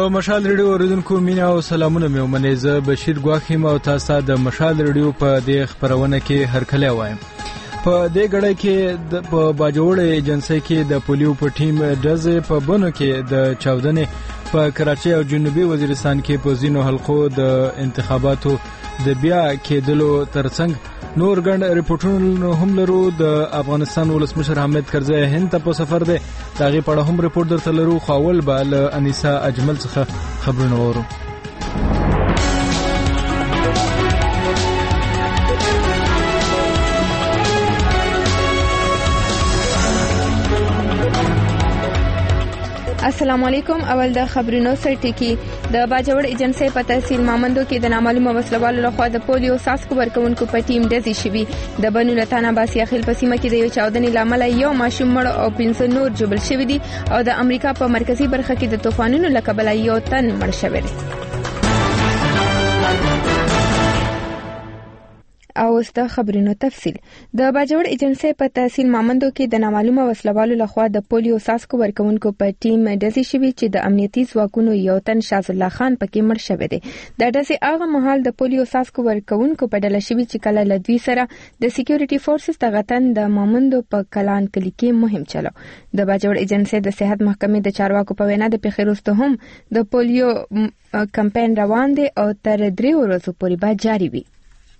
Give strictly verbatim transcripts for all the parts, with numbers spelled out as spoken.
د مشال ریډیو اوریدونکو مینه او سلامونه مې ومنئ. زه بشیر ګواخیم او تاسو د مشال ریډیو په دې خبرونه کې هرکلی وایم. په دې غړې کې په باجوړ ایجنسی کې د پولیو په ټیم ډزې په بونو کې د چاودنې په کراچۍ او جنوبي وزیرستان کې په ځینو حلقو د انتخاباتو د بیا کېدلو ترڅنګ نور ګڼ ریپورټونه هم لرو. د افغانستان ولسمشر حامد کرزي هند ته په سفر دی. دا غي په اړه هم ریپورت درته لرو. خو اول به له انیسا اجمل څخه خبرونه وورو. السلام علیکم. اول د خبرونو سرټکی. د باجوړ ایجنسی په تحصیل مامندو کې د نامعلومه وسلوالو لخوا د پولیو ساسکو ورکونکو په ټیم ډزې شوي. د بنو لتانا باسي خیل په سیمه کې د یو چاودنې لامل یو ماشوم مړ او پنځه نور جبل شوي دي او د امریکا په مرکزی برخه کې د طوفانونو له کبله یو تن مړ شوی دی. او د خبرونو تفصیل. د باجوړ ایجنسی په تحصیل مامندو کې د نامعلومه وسلوالو لخوا د پولیو ساسکو ورکونکو په ټیم ډزې شوي چې د امنیتي ځواکونو یو تن شاز الله خان پکې مړ شوی دی. د ډزې هغه مهال د پولیو ساسکو ورکونکو په ډله شوي چې کله له دوی سره د سکیورټي فورسز تغتن د مامندو په کلان کلی کې مهم چلو. د باجوړ ایجنسی د صحت محکمې د چارواکو په وینا د پیښې هم د پولیو کمپاین روان دی او تر درې ورځې پورې به جاری وي.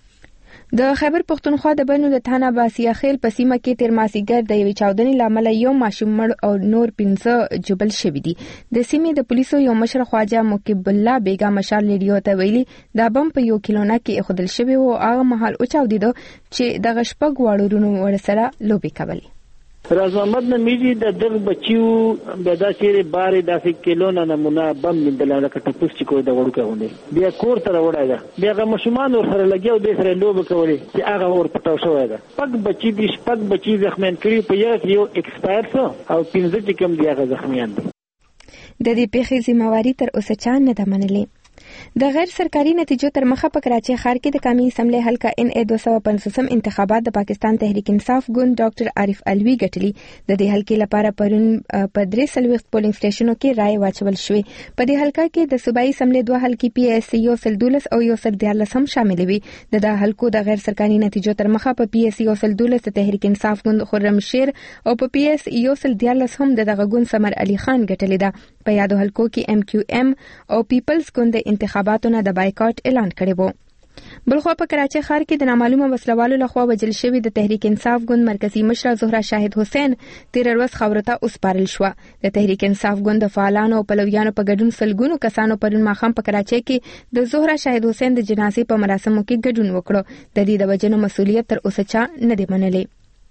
د خیبر پختونخوا د بنو لتانا باسي خیل په سیمه کې تیر مازیګر د یوې چاودنې لامل یو ماشوم مړ او نور پنځه جبل شوي دي. د سیمې د پولیسو یو مشر خواجه مکب الله بیگا مشال ریډیو ته ویلي دا بم په یو کیلونه کې ایښودل شوی او هغه مهال او چاودیدو چې د غشپګ واړورونو ورسره لوبي کولې. راز محمد نمیجی د دغ بچیو بدا چیرې بارې داسې کیلونه نمونه بم لیدل لکه ټپوس چې کوی د وړو کوي بیا کور ته راوړای دا بیا هغه ماشومان ور سره لګیاو د سره لوب کوي چې هغه ور پټاو شوی دا پک بچی دي پک بچی زخمیان کړي په یو یو ایکسپایر سو او پنځه چې کوم دی هغه زخمیان دي. د دې پیښې ذمہواری تر اوسه چا نه ده منلې. د غیر سرکاري نتیجو تر مخه په کراچۍ ښار کې د قومي اسمبلی حلقه ان ای دوه سوه پنځوسم انتخابات د پاکستان تحریک انصاف ګوند ډاکټر عارف الوی ګټلی. د دې حلقې لپاره پرون په درې څلوېښت پولینګ سټیشنونو کې رای واچول شوې. په دې حلقه کې د صوبایي اسمبلی دوه حلقې پی ایس سی یو سل دولس او یو سل دیارلس هم شامل وي. د دغه حلقو د غیر سرکاري نتیجو تر مخه په پی ایس سی یو سل دولس د تحریک انصاف ګوند خرم شیر او په پی ایس یو سل دیارلس هم د دغه ګوند سمر علي خان ګټلی ده. په یادو حلقو کې ام کیو ام او پیپلز ګوند د انتخاباتو نه د بایکاټ اعلان کړی وو. بلخوا په کراچۍ ښار کې د نامعلومه وسلوالو لخوا وژل شوي د تحریک انصاف ګوند مرکزی مشره زهره شاهد حسین تیر ورځ خاورو ته وسپارل شوه. د تحریک انصاف ګوند د فعالانو او پلویانو په ګډون سلګونو کسانو پرون ماښام په کراچۍ کې د زهره شاهد حسین د جنازې په مراسمو کې ګډون وکړو. د دې د وژنو مسؤلیت تر اوسه چا نه دی منلی.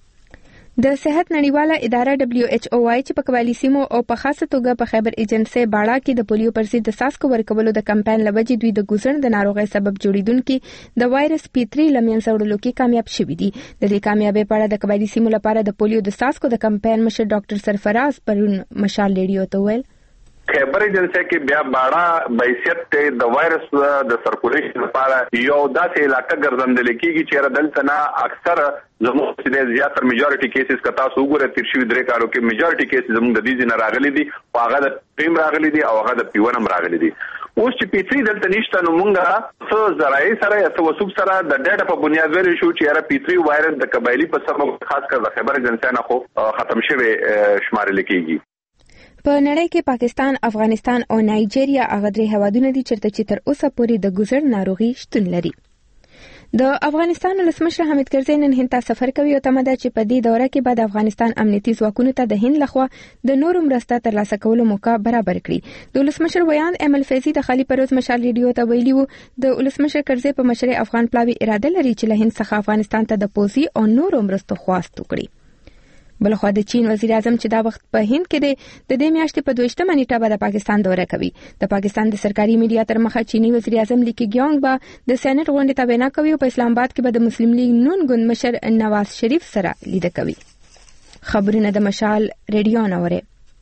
د صحت نړیواله اداره دبليو ایچ او وايي چې په قبایلی سیمو او په خاصه توګه په خیبر ایجنسی باړه کې د پولیو پر ضد د ساسکو ورکولو د کمپاین لوجې دوی د ګوزن د ناروغۍ سبب جوړیدونکي د وایرس پی تھری لمنځه وړلو کې کامیاب شوي دي. د دې کامیابی په اړه د قبایلی سیمو لپاره د پولیو د ساسکو د کمپاین مشر ډاکټر سرفراز پرون مشال ریډیو ته ویل خیبر ایجنسی کې بیا باړه بایسیت ته د وایرس د سرکولیشن لپاره یو داسې علاقه ګرځندل کېږي چې دلته نه اکثر زموږ چې زیاتره میجورټي کیسز کتا سو وګوره تیر شوی درې کالو کې میجورټي کیسز زموږ د دې نه راغلي دي او هغه د پریم راغلي دي او هغه د پیونم راغلي دي. اوس چې پی تھری دلته نشته نو مونږه څه زراعي سره یا څه وسوب سره د ډیټا په بنیاد ویل شو چې یاره پی تھری وایرس د قبایلی په سبب خاص کر د خیبر ایجنسی نه خو ختم شوی شمارل کېږي. په نړۍ کې پاکستان، افغانستان او نایجیریا هغه درې هیوادونه دي چیرته چې تر اوسه پورې د ګوزر ناروغي شتون لري. د افغانستان ولسمشر حامد کرزي نن هند ته سفر کوي او تمه ده چې په دې دوره کې به د افغانستان امنیتي ځواکونو ته د هند لخوا د نورو مرسته ترلاسه کولو موقع برابر کړي. د ولسمشر ویان ایم ال فیضي د خالي پروز مشال ریډیو ته ویلي وو د ولسمشر کرزي په مشرۍ افغان پلاوي اراده لري چې له هند څخه افغانستان ته د پوځي او نورو مرستو خواست وکړي. بلخوا د چین وزیر اعظم چې دا وخت په هند کې دی د دې میاشتې په دویشتمه نیټه به د پاکستان دوره کوي. د پاکستان د سرکاري میډیا تر مخه چینی وزیر اعظم لیکي ګیونګ به د سېنات غونډې ته وینا کوي او په اسلام آباد کې به د مسلم لیگ نون ګوند مشر نواز شریف سره لیدنه کوي. خبرونه د مشال ریډیو نوره.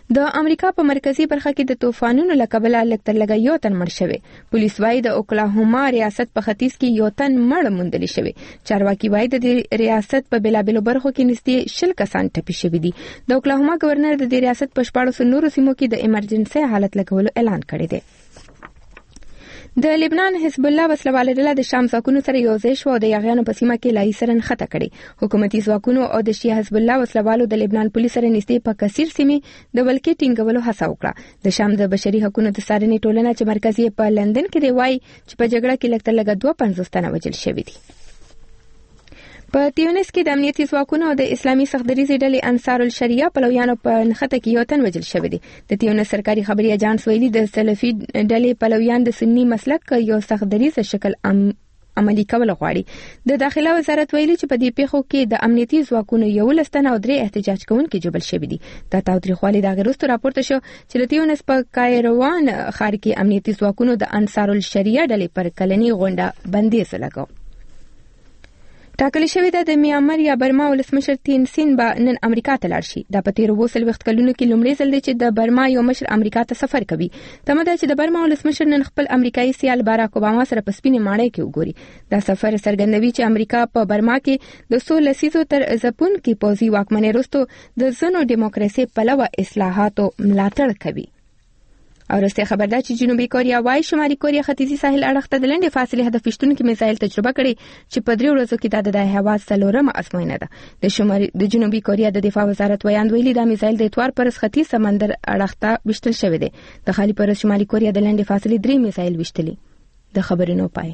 د امریکا په مرکزی برخه کې د طوفانونو له کبله لږ تر لږه یو تن مړ شوی. پولیس وايي د اوکلاهوما ریاست په ختیځ کې یو تن مړ موندل شوی. چارواکي وايي د ریاست په بلابلو برخو کې نږدې شل کسان ټپي شوي دي. د اوکلاهوما گورنر د دې ریاست په شپاړسو نورو سیمو کې د ایمرجنسي حالت لګولو اعلان کړی دی. د لبنان حزب الله وسلواله ډله د شام ځواکونو سره یو ځای شو او د یاغیانو په سیمه کې لای سره نښته کړي. حکومتي ځواکونو او د شیعه حزب الله وسلوالو د لبنان پولیس سره نږدې په کثیر سیمې د ولکې ټینګولو هڅه وکړه. د شام د بشري حقوقو د څارنې ټولنه چې مرکزي په لندن کې دی وايي چې په جګړه کې لږ تر لږه دوه پنځوس تنه وژل شوي دي. په تیونس کې د امنیتي ځواکونو او د اسلامي سختدریزې ډلې انصار الشریعه پلویانو په نښته کې یو تن وژل شوی دی. د تیونس سرکاري خبري اژانس ویلي د سلفي ډلې پلویان د سنی مسلک یو سختدریز شکل ام عملی کول غواړي. د داخله وزارت ویلي چې په دې پیښو کې د امنیتي ځواکونو یو لستن او درې احتجاج کوونکي جبل شوي دي. دا تاوتریخوالي د غیرستو راپورته شو چې د تیونس په کایروان ښار کې امنیتي ځواکونو د انصار الشریعه ډلې پر کلنی غونډه بندیز لګاو. ټاکل شوی ده د میانمار یا برما ولسمشر تین سین به نن امریکا ته لاړ شي. دا په تیرو اووه څلوېښت کلونو کې لومړی ځل دی چې د برما یو مشر امریکا ته سفر کوي. تمه ده چې د برما ولسمشر نن خپل امریکایي سیال باراک اوباما سره په سپینې ماڼۍ کې وګوري. دا سفر څرګندوي چې امریکا په برما کې د څو لسیزو تر ځپونکي پوځي واکمنۍ وروسته د ځینو دیموکراسي پلوه اصلاحاتو ملاتړ کوي. او رسته خبر ده چې جنوبي کوریا وايي شمالي کوریا ختیځي ساحل اړخ ته د لنډې فاصلې هدف وشتونکو میزایل تجربه کړي چې په درې ورځو کې د هوا څلورمه ازموینه ده. د شمالي د جنوبي کوریا د دفاع وزارت ویاند ویلي دا میزایل د اتوار پر ختیځ سمندر اړخ ته وشتل شوی دی. د خالي پر شمالي کوریا د لنډې فاصلې درې میزایل وشتلي. د خبرونو پای.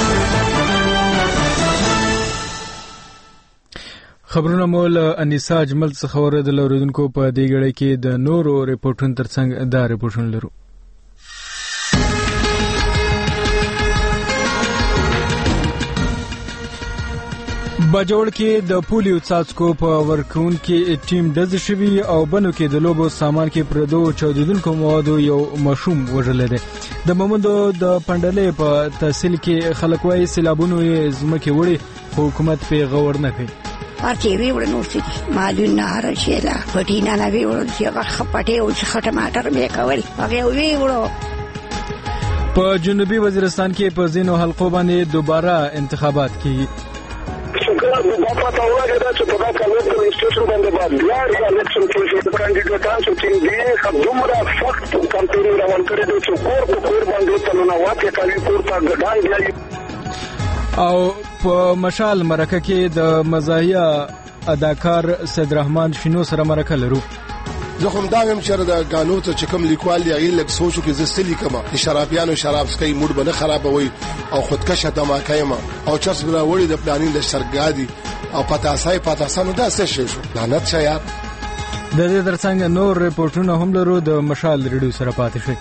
خبرونه مول انیسا اجمل څخه اوریدل اوریدونکو په دې غړي کې د نورو ریپورتونو ترڅنګ دا ریپورتونه لرو. باجوړ کې د پولیو څاڅکو په ورکون کې ټیم ډز شوی او بنو کې د لوبو سامان کې پردو چودیدونکو موادو یو مشوم وژل دي. د مومندو د پندلې په تحصیل کې خلک وايي سیلابونو یې زمکه وړي حکومت په غور نه کوي. پاتې وی ورنو سړي مالونه هر شي لا پټینا نه وی ورن چې هغه خپټه او خټه ماټر مې کول هغه وی ورو. په جنوبي وزیرستان کې په زینو حلقو باندې دوباره انتخابات کیږي. څنګه د پاتہ وایي دا چې په دا کالو کې سټیشن باندې باندې یا الیکشن کې چې کاندیدټان چې دې خدومره فقط کمپاین روان کړی دی چې کور په کور باندې تلونه واکه کوي کور ته ګډان دی. او په مشال مرکه کې د مزاحیه اداکار سید رحمان شینو سره مرکه لرو. زه هم دا هم چې د قانون ته چې کوم لیکوال دی هغه لک سوچو کې زستلی کما شرابيانو شراب سکي موډ بنه خرابوي او خودکشه دماکای ما او چرس برا وړي د پلانین د شرګادي او پتاسای پتاسانو دا څه شي شو لعنت شه یار. د دې ترڅنګ نور ریپورتونه هم لرو. د مشال ریډیو سره پاتې شئ.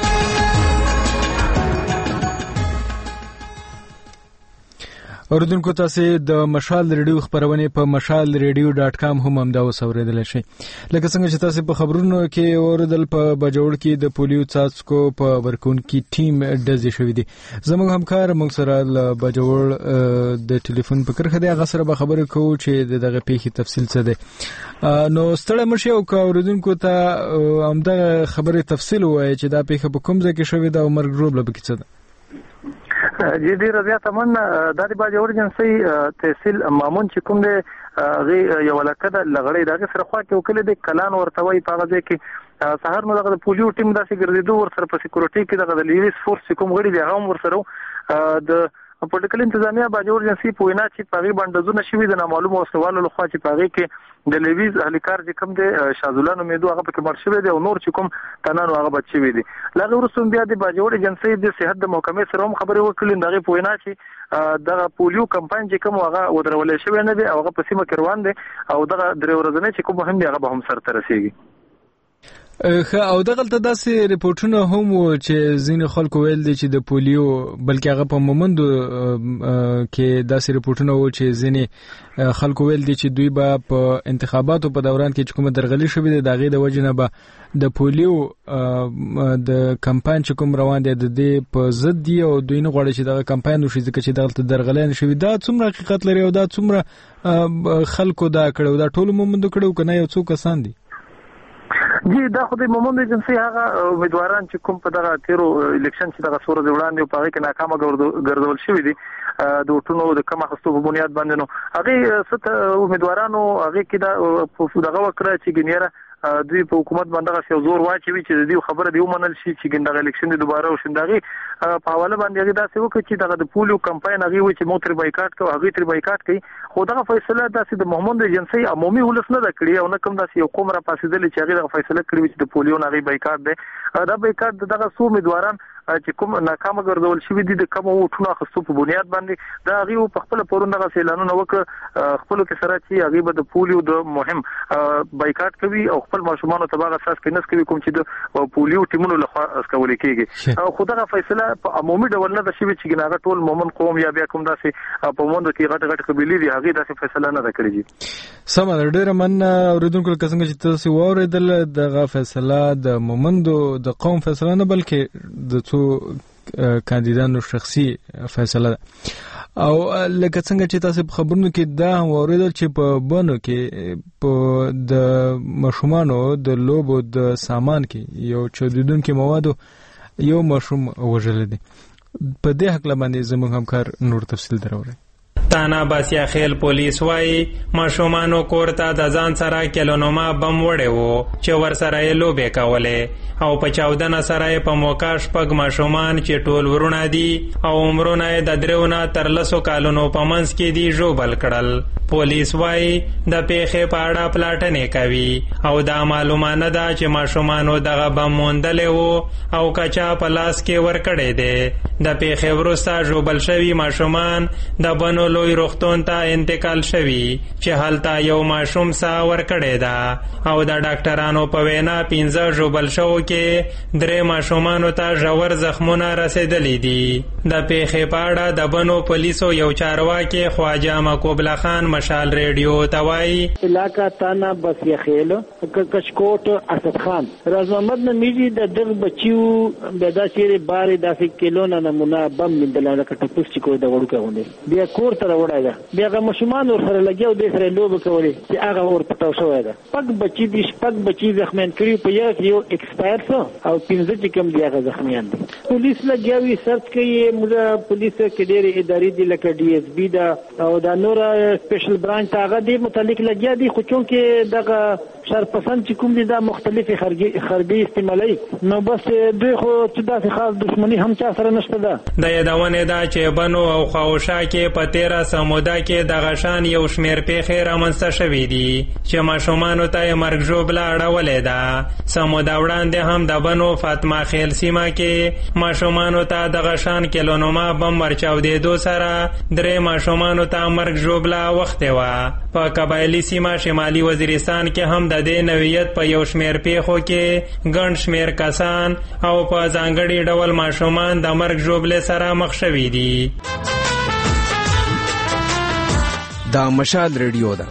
اوردونکو تاسو د مشال ریډیو خبرونه په مشال ریډیو ډاټ کام هم هم دا وسوریدل شي. لکه څنګه چې تاسو په خبرونو کې اوردل په بجوړ کې د پولیو څاڅکو په ورکون کې ټیم ډزې شوې دي. زموږ همکار موږ سره د بجوړ د ټلیفون په کرخه دی هغه سره به خبرې کوو چې دغه پیښې تفصیل څه دی. نو ستړی مشه او اوردونکو ته هم دا خبرې تفصیل وایي چې دا پیښه په کوم ځای کې شوې ده او مرګ روب لبه کې څه ده. جی ډیر زیات من د دې باندې اورجنسي تحصیل مامون چې کوم دی غي یو لکه د لغړې دغه سره خوا کې وکړي د کلان ورتوي په غږ کې سحر نو دغه پولیو ټیم داسې ګرځېدو ور سره په سکیورټي کې دغه د لیویس فورس کوم غړي دی هغه ور سره د پولیټیکل انتظامیه باندې اورجنسي پوینا چې پاغي باندې زونه شوی د نامعلومه وسوالو لخوا چې پاغي کې د لیویز اهلیکار چې کوم دی شاذولان امیدو هغه په مر شوی دی او نور چې کوم تنانو هغه بچ شوی دی. لغه ورسوم بیا د باجوړ ایجنسی د صحت د محکمې سره هم خبرې وکړې دغه پوینا چې دغه پولیو کمپاین چې کوم هغه ودرولې شوی نه دی او هغه په سیمه کې روان دی او دغه درې ورځې چې کوم مهم دی هغه به هم سر ته رسیږي. خه او دغلته داسې ریپورتونه هم چې ځینې خلکو ویل دي چې د پولیو بلکې هغه په مومندو کې داسې ریپورتونه و چې ځینې خلکو ویل دي چې دوی به په انتخاباتو په دوران کې چې کومه درغلي شوې ده دغه د وجه نه به د پولیو د کمپاین چې کوم روان دي د دې په ضد دي او دوی نه غواړي چې دغه کمپاین وشي ځکه چې دغلته درغلي نه شوي. دا څومره حقیقت لري او دا څومره خلکو دا کړو دا ټول مومندو کړو کنه یو څو کسان دي؟ جی دا خو د مومند ایجنسی هغه امیدواران چې کوم په دغه تیرو الیکشن چې دغه سورز وړاندې په هغه کې ناکامه ګرځول شوی دي د وټونو د کم اخستو په بنیاد باندې نو هغه ست امیدوارانو هغه کې دا دغه وکړه چې ګنیره دوی په حکومت باندې یو زور واچوي چې د دې خبره دی ومنل شي چې ګندغه الیکشن دی دوباره وشندغي په حواله باندې هغه داسې وکړي چې دغه د پولیو کمپاین هغه و چې موتر بایکاټ کوي هغه تر بایکاټ کوي خو دغه فیصله داسې د محمد ایجنسی عمومي ولس نه کړی او نه کوم داسې یو کوم را پاسېدل چې هغه فیصله کړی چې د پولیو نه بایکاټ دی دا بایکاټ دغه سو امیدواران چې کوم ناکامه ګرځول شوی دي د کوم وټونو اخستو په بنیاد باندې دا هغه په خپل پرونه اعلانونه وکړ خپل کې سره چې هغه به د پولیو د مهم بایکاټ کوي او خپل ماشومان ته باغ اساس کې نس کوي کوم چې د پولیو ټیمونو لخوا اسکول کېږي او خدغه فیصله په عمومي ډول نه شوی چې ګناغه ټول مومن قوم یا بیا کوم داسې په موند کې غټ غټ قبيلې دي هغه داسې فیصله نه کړی. سم ډېر من اوریدونکو څنګه چې تاسو واوریدل دغه فیصله د مومندو د قوم فیصله نه بلکې د څو کاندیدانو شخصي فیصله او لکه څنګه چې تاسو په خبرونو کې دا واوریدل چې په بانو کې په د مشومانو د لوبو د سامان کې یو چودیدونکو موادو یو مشوم وژل دي په دې حق باندې زموږ همکار نور تفصیل دراوړي. تانا باسیا خیل پولیس وای ماشومانو کورته د ځان سره کلونوما بم وړي وو چې ور سره یې لوبې کولې او په چاودنه سره په موقع شپږ ماشومان چې ټول ورونه دي او عمرونه د دریونه تر لسو کالونو په منځ کې دي ژوبل کړل. پولیس وای د پیښې په اړه پلاټنې کوي او دا معلومه نه ده چې ماشومانو دغه بم موندلې وو او کچا په لاس کې ورکړی دی. د پیښې وروسته ژوبل شوي ماشومان د بنو لوی روغتون ته انتقال شوي چې هلته یو ماشوم ساه ورکړی ده او د ډاکټرانو په وینا پنځه ژوبل شوو کې درې ماشومانو ته ژور زخمونه رسېدلي دي. د پیښې په اړه د بنو پولیسو یو چارواکي خواجه مقبول خان مشال ریډیو توای علاقہ تانا بسیا خیل کچکوٹ اسد خان راز محمد نمیجی د دغ بچیو بدا چیرې بارې داسې کیلونه نمونه بم مندل لکه ټپوس چې کوی د وړو کوي بیا کور تر وړایدا بیا هغه مشمان ور سره لګیو د سره لوب کوي چې هغه ور پټاو شوی دا پک بچی دي شپک بچی زخمیان کړي په یو یو ایکسپایر سو او پنځه چې کم دی هغه زخمیان دي. پولیس لګیاوي سرچ کوي موږ پولیس کې ډېر اداري دي لکه ډي اس بي دا او دا نور سپیشل برانچ هغه دې متعلق لګیا دي خو چونکې دغه شرپسند چې کوم دي دا مختلفي خربي استعمالي نو بس دوی خو چې داسې خاص دښمني هم چا سره نشته ده. د یادونه دا چې بنو او خواوشا کې په تیرا سمودا کې د غشان یو شمیر پیښې رامنځته شوې دي چې ماشومانو ته مرګ ژوبله اړولې ده. سمودا وړاندې هم د بنو فاطمه خیل سیمه کې ماشومانو ته د غشان کلونوما بم ورچاودېدو سره درې ماشومانو ته مرګ ژوبله وخته وا. په قبایلی سیمه شمالي وزیرستان کې هم د دې نوعیت په یو شمیر پیښو کې ګڼ شمیر کسان او په ځانګړي ډول ماشومان د مرګ ژوبلې سره مخ شوي دي. دا مشال ریډیو ده.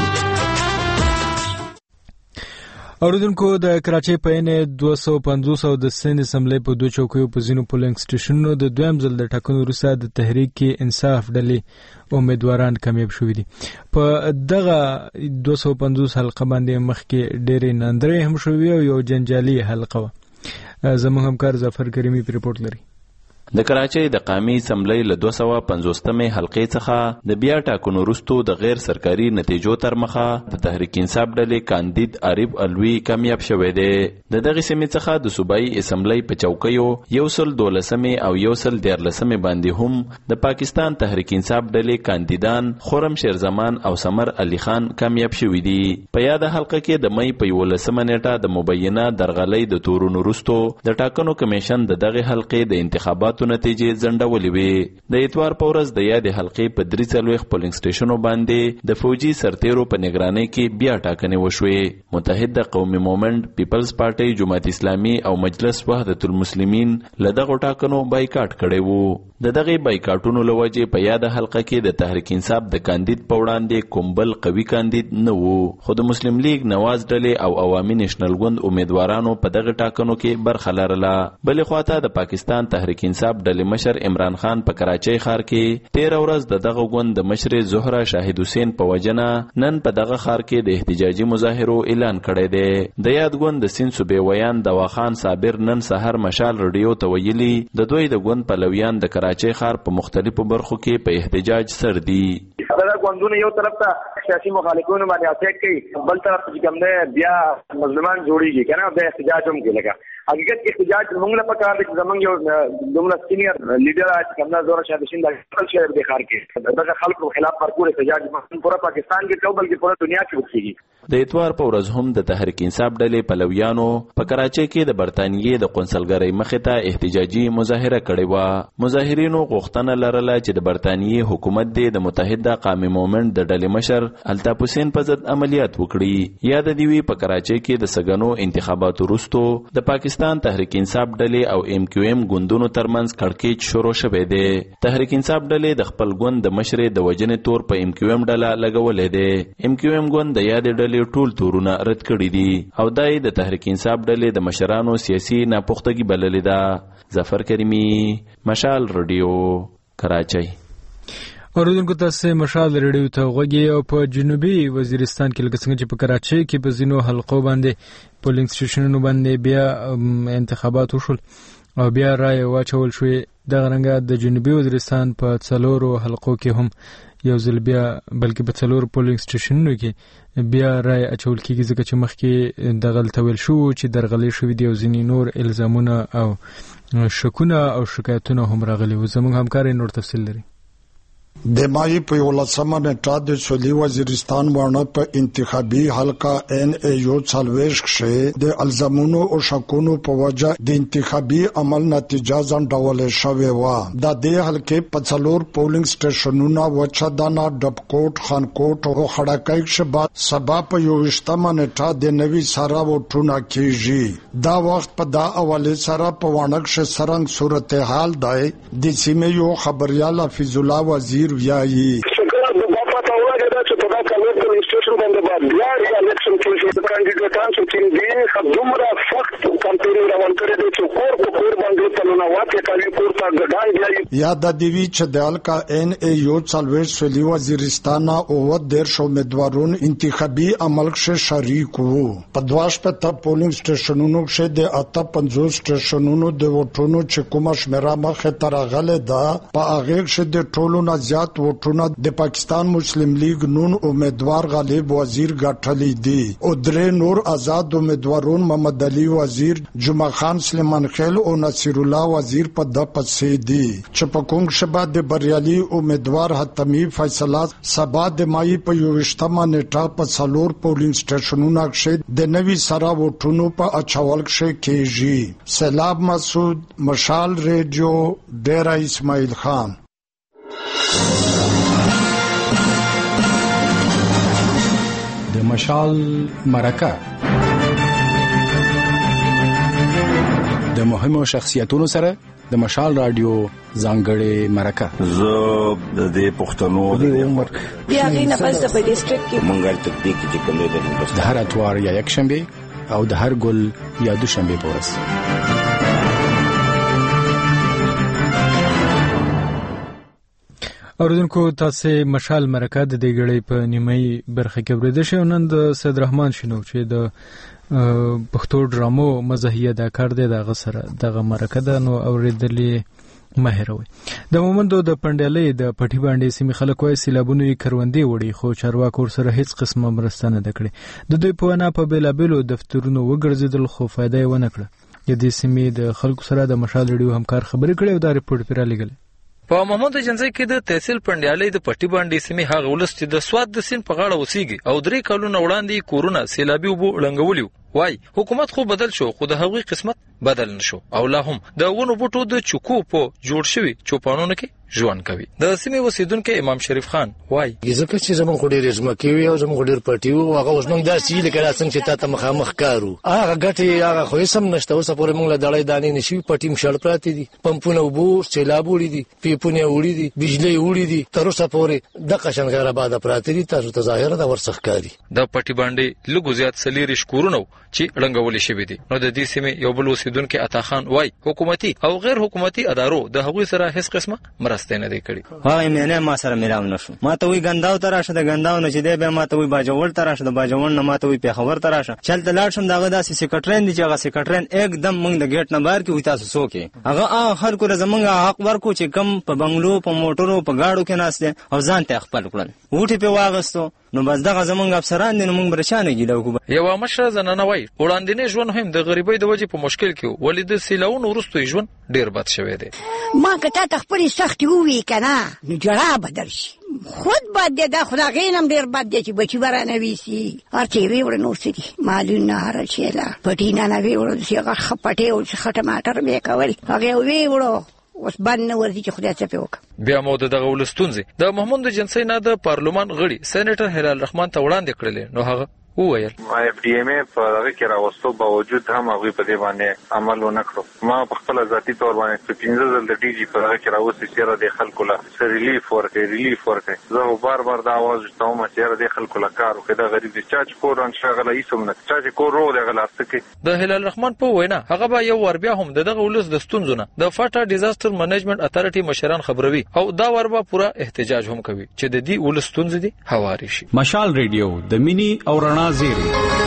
اوریدونکو د کراچۍ په ان دوه سوه پنځوس او د سند اسمبلی په دوه چوکیو په ځینو پولینګ سټیشنونو د دویم ځل د ټاکنو وروسته د تحریک انصاف ډلې امیدواران کامیاب شوي دي. په دغه دوه سوه پنځوس حلقه باندې مخکې ډېرې ناندرۍ هم شوي او یو جنجالي حلقه وه. زموږ همکار ظفر کریمي په ریپورټ لري. د کراچۍ د قومي اسمبلی له دوه سوه پنځوستمې حلقې څخه د بیا ټاکنو وروستو د غیر سرکاري نتیجو تر مخه د تحریک انصاف ډلې کاندید عارف الوی کامیاب شوی دی. د دغې سیمې څخه د صوبایي اسمبلی په چوکیو یو سل دولسمې او یو سل دیارلسمې باندې هم د پاکستان تحریک انصاف ډلې کاندیدان خرم شیرزمان او سمر علي خان کامیاب شوي دي. په یاده حلقه کې د مۍ په یولسمه نیټه د مبینه درغلۍ د تورونو وروستو د ټاکنو کمیشن د دغې حلقې د انتخاباتو نتیجې ځنډولې وې. د اتوار په ورځ د یادې حلقې په درې څلوېښت پولینګ سټیشنو باندې د فوجي سرتیرو په نگرانۍ کې بیا ټاکنې وشوې. متحد قومي مومنټ، پیپلز پارټۍ، جماعت اسلامي او مجلس وحدت المسلمین له دغو ټاکنو بایکاټ کړی وو. د دغې بایکاټونو له وجې په یاده حلقه کې د تحریک انصاف د کاندید په وړاندې کوم بل قوي کاندید نه وو. خو د مسلم لیگ، نواز ډلې او عوامي نیشنل ګوند امیدوارانو په دغه ټاکنو کې برخه لرله. بلې خواته د پاکستان تحریک انصاف انصاف ډلې مشر عمران خان په کراچۍ ښار کې تیر ورځ د دغه ګوند د مشر زهره شاهد حسین په وجنه نن په دغه ښار کې د احتجاجي مظاهرو اعلان کړی دی. د یاد ګوند د سیند صوبې ویان دواخان صابر نن سحر مشال رادیو ته ویلي د دوی د ګوند پلویان د کراچۍ ښار په مختلفو برخو کې په احتجاج سر دي. دا ګوندونه یو طرف ته سیاسي مخالفینو باندې اټیک کوي، بل طرف ته کوم نه بیا مظلومان جوړیږي کنه، د احتجاج هم کې لګا حقیقت کې احتجاج موږ له پکار دي چې زمونږ یو دومره سینیئر لیډر اچ کمنا زور شاه حسین د خپل شهر د خار کې دغه خلکو خلاف پرپور احتجاج پورا پاکستان کې ټول بلکې پورا دنیا کې وکړي. د اتوار په ورځ هم د تحریک انصاف ډلې پلویانو په کراچۍ کې د برتانیې د قونسلګرۍ مخې ته احتجاجي مظاهره کړې و. مظاهرینو غوښتنه لرله چې د برتانیې حکومت د متحده قومي مومنت د ډلې مشر الطاف حسین په ضد عملیات وکړي. یاد دی وی په کراچۍ کې د سګنو انتخاباتو وروسته د پاکستان تحریک انصاف ډلې او ایم کیو ایم ګوندونو ترمنځ کړکېچ شروع شوی دی. تحریک انصاف ډلې د خپل ګوند د مشرې د وجنې تور په ایم کیو ایم ډله لګولې دی. ایم کیو ایم ګوند د یاد ډلې ټول تورونه رد کړي دي او دای د تحریک انصاف ډلې د مشرانو سیاسي ناپختګي بللې ده. ظفر کریمی، مشال رادیو، کراچۍ. اوریدونکو تاسو مشال رادیو ته غوږی او په جنوبي وزیرستان کې لکه څنګه چې په کراچۍ کې په ځینو حلقو باندې پولینګ سټیشنونو باندې بیا انتخابات وشول او بیا رای واچول شوې. دغه رنګه د جنوبي وزیرستان په څلورو حلقو کې هم یو ځل بیا بلکې په څلورو پولینګ سټیشنونو کې بیا رای اچول کېږي ځکه چې مخکې دغلته ویل شو چې درغلي شوي دي او ځینې نور الزامونه او شکونه او شکایتونه هم راغلي وو. زموږ همکار نور تفصیل لري. د مای په ولسمه نیټه د سویلي وزیرستان ورنه په انتخابي حلقه ان ای یو څلوېښت کې د الزامونو او شکونو په وجه د انتخابي عمل نتیجه ځنډول شوې وه. د دې حلقې په څلور پولینګ سټیشنونه وچدانه، ډبکوټ، خانکوټ او خړکۍ شبا سبا په یوویشتمه نیټه د نوي سره وټونه کېږي. دا وخت په دا اولې سره په وانک ش سرنګ صورتحال دی. د سیمې یو خبريال حفیظ الله وزیر ویایي شکر د پاتہ ہوا ہے چې په دا کلر په سټیشن باندې باندې بیا الیکشن کې چې کاندیدټان چې دي خدومره سخت کمپاین روان کړی دی چې کور په کور باندې تلونه واکه کوي کور ته ګډان دی. یاد دی وی چې د الکا ان ای یو څلوېښت سویلي وزیرستان او ودر شو امیدوارون انتخابي عمل کې شریک وو. په دواش په ته پولینګ سټیشنونو کې د اته پنځوس سټیشنونو د وټونو چې کومه شمیره مخه ترغله ده په هغه کې د ټولو نه زیات وټونه د پاکستان مسلم لیگ نون امیدوار غالب وزیر ګټلې دي او درې نور آزاد امیدوارون محمد علي وزیر، جمعه خان سلیمان خیل او نصیر الله وزیر په د پسې دي. چې په کوم شبا د بریالي امیدوار حتمی فیصله سبا د مای په یوویشتمه نیټه په څلور پولینګ سټیشنونو کې د نوي سره وټونو په اچول کېږي. سیلاب مسعود، مشال ریډیو، ډیرا اسماعیل خان. د مشال مرکه د مهمو شخصیتونو سره د مشال رادیو ځانګړې مرکه. زه د دې پښتنو د عمر بیا غینه پس د ډیسټریکټ کې منګر تکتیک چې کومې د هر اتوار یا یک شنبه او د هر ګل یا دوشنبه پورس. اوریدونکو تاسو مشال مرکه د دې غړې په نیمه برخه کې ورده شو. نن د سید رحمان شنو چې د پښتو ډرامو مزاحیه دا کار دی دغه سره دغه مرکه ده نو اوریدلې ماهروي. د مومندو د پندلې د پټي باندې سیمه خلک وای سیلابونو یې کروندې وړي خو چارواکو سره هیڅ قسمه مرسته نه کړې. د دوی په ونا په بیلابلو دفترونو وګرځیدل خو فائدې ونه کړه. د دې سیمې د خلکو سره د مشال ریډیو همکار خبرې کړې او دا ریپورت پیرا لګل. په محمود جنځي کې د تحصیل پندیالې د پټي باندې سیمه هغه ولست د سواد د سین په غاړه وسیږي او درې کلونه وړاندې کورونا سیلابي وبو لنګولیو. وای حکومت خو بدل شو خو د هغوی قسمت بدل نشو او لا هم د ونو بوټو د چکو په جوړ شوی چوپانونو کې ژوند کوي. د سیمې اوسیدونکو امام شریف خان وای ځکه چې زمون خو ډېر رزمه کوي او زمون ډېر پټي او هغه اوس موږ داسې لکه څنګه چې تاسو مخامخ کارو هغه ګټي هغه خو سم نشته. اوس پورې موږ له دړې دانې نشي پټي مشړ پراته دي، پمپونه وبو سیلاب وړي دي، پیپونه وړي دي، بجلی وړي دي، تر اوسه پورې د قشن غیر آباد پراته دي. تاسو ته ظاهر دا ورسخ کاری د پټي باندې لګو زیات سلیری شکورونو چې ړنګول شوی دي. نو د دې سیمې یو بل اوسیدونکو عطا خان وای حکومتي او غیر حکومتي ادارو د هغوی سره هیڅ قسمه مرسته نه دی کړې. هغه مینه ما سره میراو نشو. ما ته وی ګنداو تراشه د ګنداو نه چې دی به ما ته وی باجوړ تراشه د باجوړ نه ما ته وی په خبر تراشه. چلته لاړ شم دغه داسې سیکریټرین دي چې هغه سیکریټرین एकदम موږ د گیټ نه بهر کې وي تاسو څوک هغه هر کوله زمونږ حق ورکو چې کم په بنگلو په موټرو په گاډو کې ناشته او ځان ته خپل کړل وټي په واغستو. نو بس دغه زمونږ افسران دي نو موږ برشانه کیدو کو. یو مشر زنانه وای وړاندې ژوند هم د غریبۍ د وجې په مشکل کې ولې د سیلاون ورستو ژوند ډیر بد شوی دی. ما کته تخپل سخت وی کنه نو جړه بدل شي خود بد دی دا خدایینم ډیر بد دی چې بچی برانه ویسی ارته وی ور نو سړي مالونه هر شیلا پټینا نه وی ور چې هغه خپټه او خټماټر به کول هغه وی ورو اوس باندې ورځي چې خدای څه پیوک. بیا مو د دغه ولستونځي د محمود جنسي نه د پارلمان غړي سېنیټر هلال رحمان ته وړاندې کړل. نو هغه وویل ما اف ډي ام په هغه کې راوستو باوجود هم هغه په دې باندې عمل ونه کړو. ما په خپل ذاتي تور باندې په پنځه ځل د ډي جی په هغه کې راوستي چې د خلکو لا ریلیف ورکړي ریلیف ورکړي. زه بار بار دا आवाज کوم چې د خلکو لا کار وکړي دا غریب دي چې کورن شغله ایسوم نه چې کور رو دغه لاسته. د هلال رحمان په وینا هغه به یو ور بیا هم دغه ولس د ستونزو نه د فاټا ډیزاستر منیجمنت اتارټي مشران خبروي او دا وربا پورا احتجاج هم کوي چې د دې ولس ستونزې دي هواري شي. مشال ریډیو د مینی او رڼا زیری.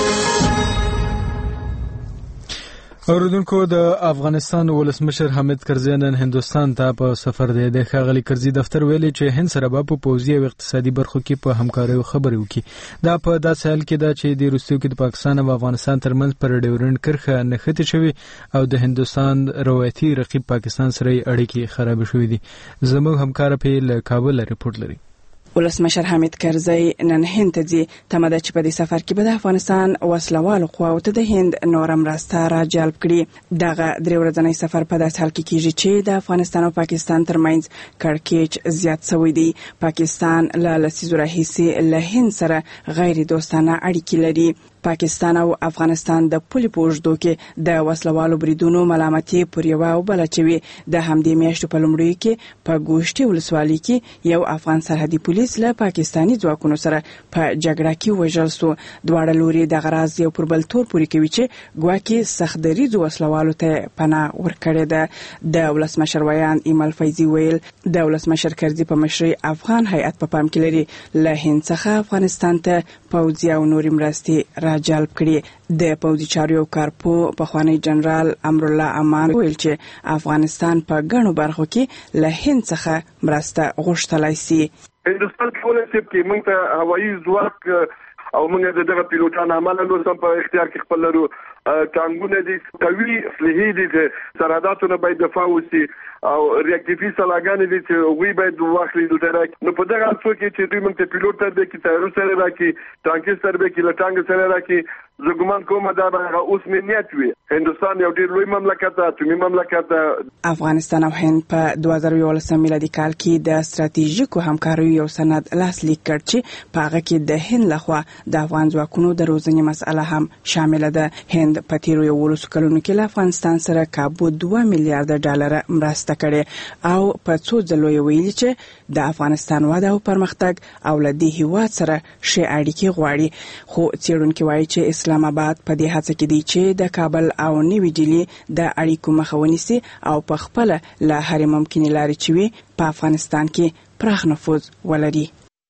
اوردونکو د افغانستان ولسمشر حامد کرزي نن هندستان ته په سفر دی. د ښاغلي کرزي دفتر ویلي چې هند سره به په پوځي او اقتصادي برخو کې په همکارۍ خبرې وکړي. دا په داسې حال کې ده چې د روسیې کې د پاکستان او افغانستان ترمنځ پر ډیورنډ کرښه نښتې شوې او د هندستان روایتي رقیب پاکستان سره اړیکې خراب شوې دي. زموږ همکار په له کابل رپورټ لري. ولسمشر حامد کرزي نن هند ته ځي. تمه ده چې په دې سفر کې به د افغانستان وسلوالو قواو ته د هند نورم راسته را جلب کړي. دغه درې ورځنی سفر په داسې حال کې کیږي چې د افغانستان او پاکستان ترمنځ کړکېچ زیات شوی دی. پاکستان له لسیزو راهیسې له هند سره غیر دوستانه اړیکې لري. پاکستان او افغانستان د پولې په اوږدو کې د وسلوالو بریدونو ملامتي پر یوه او بله چوي. د همدې میاشتو په لومړیو کې په ګوشتي ولسوالۍ کې یو افغان سرحدي پولیس له پاکستاني ځواکونو سره په جګړه کې وژل سو. دواړه لوري دغه راز یو پر بل تور پورې کوي چې ګواکې سختدریځو وسلوالو ته پناه ورکړې ده. د ولسمشر ویان ایمل فیضي ویل د ولسمشر کرزي په مشرۍ افغان هیئت په پام کې لري له هند څخه افغانستان ته پوځي او نورې مرستې جلب کړي. د پوځي چارو یو کارپو پخوانی جنرال امرالله امان ویل چې افغانستان په ګڼو برخو کې له هند څخه مرسته غوښتلای شي. هندوستان کولای شي چې موږ ته هوایي ځواک او موږ دغه پیلوټان عمل نو سم په اختیار کې خپل لرو. ټانګونه دي قوي اصلي دي چې سرحداتونه باید دفاع وشي او ریاکټیفي سلاګانې دي چې وی باید واخلي دلته راکې. نو په دغه څو کې چې دوی موږ ته پیلوټ ته د کی تایرو سره راکې ټانکي سره به کې لټانګ سره راکې. زه ګمان کوم دا به اوس مليات وي. هندوستان یو ډیر لوی مملکت دی، اتمی مملکت دی. افغانستان او هند په دوه زره یولسم میلادي کال کې د ستراتیژیکو همکاریو یو سند لاسلیک کړ چې په هغه کې د هند لخوا د افغان ځواکونو د روزنې مسأله هم شامل ده. هند په تیرو یولسو کلونو کې له افغانستان سره کابو دوه میلیارډ ډالر مرسته کړې او په څو ځلو یې ویلي چې د افغانستان وده او پرمختګ او له دې هیواد سره ښې اړیکې غواړي. خو څېړونکي وایي چې اسلام آباد په دې هڅه کې دی چې د کابل او نیوي ډیلي د اړیکو مخه ونیسي او په خپل له هرې ممکنې لارې چې وي په افغانستان کې پراخ نفوذ ولري.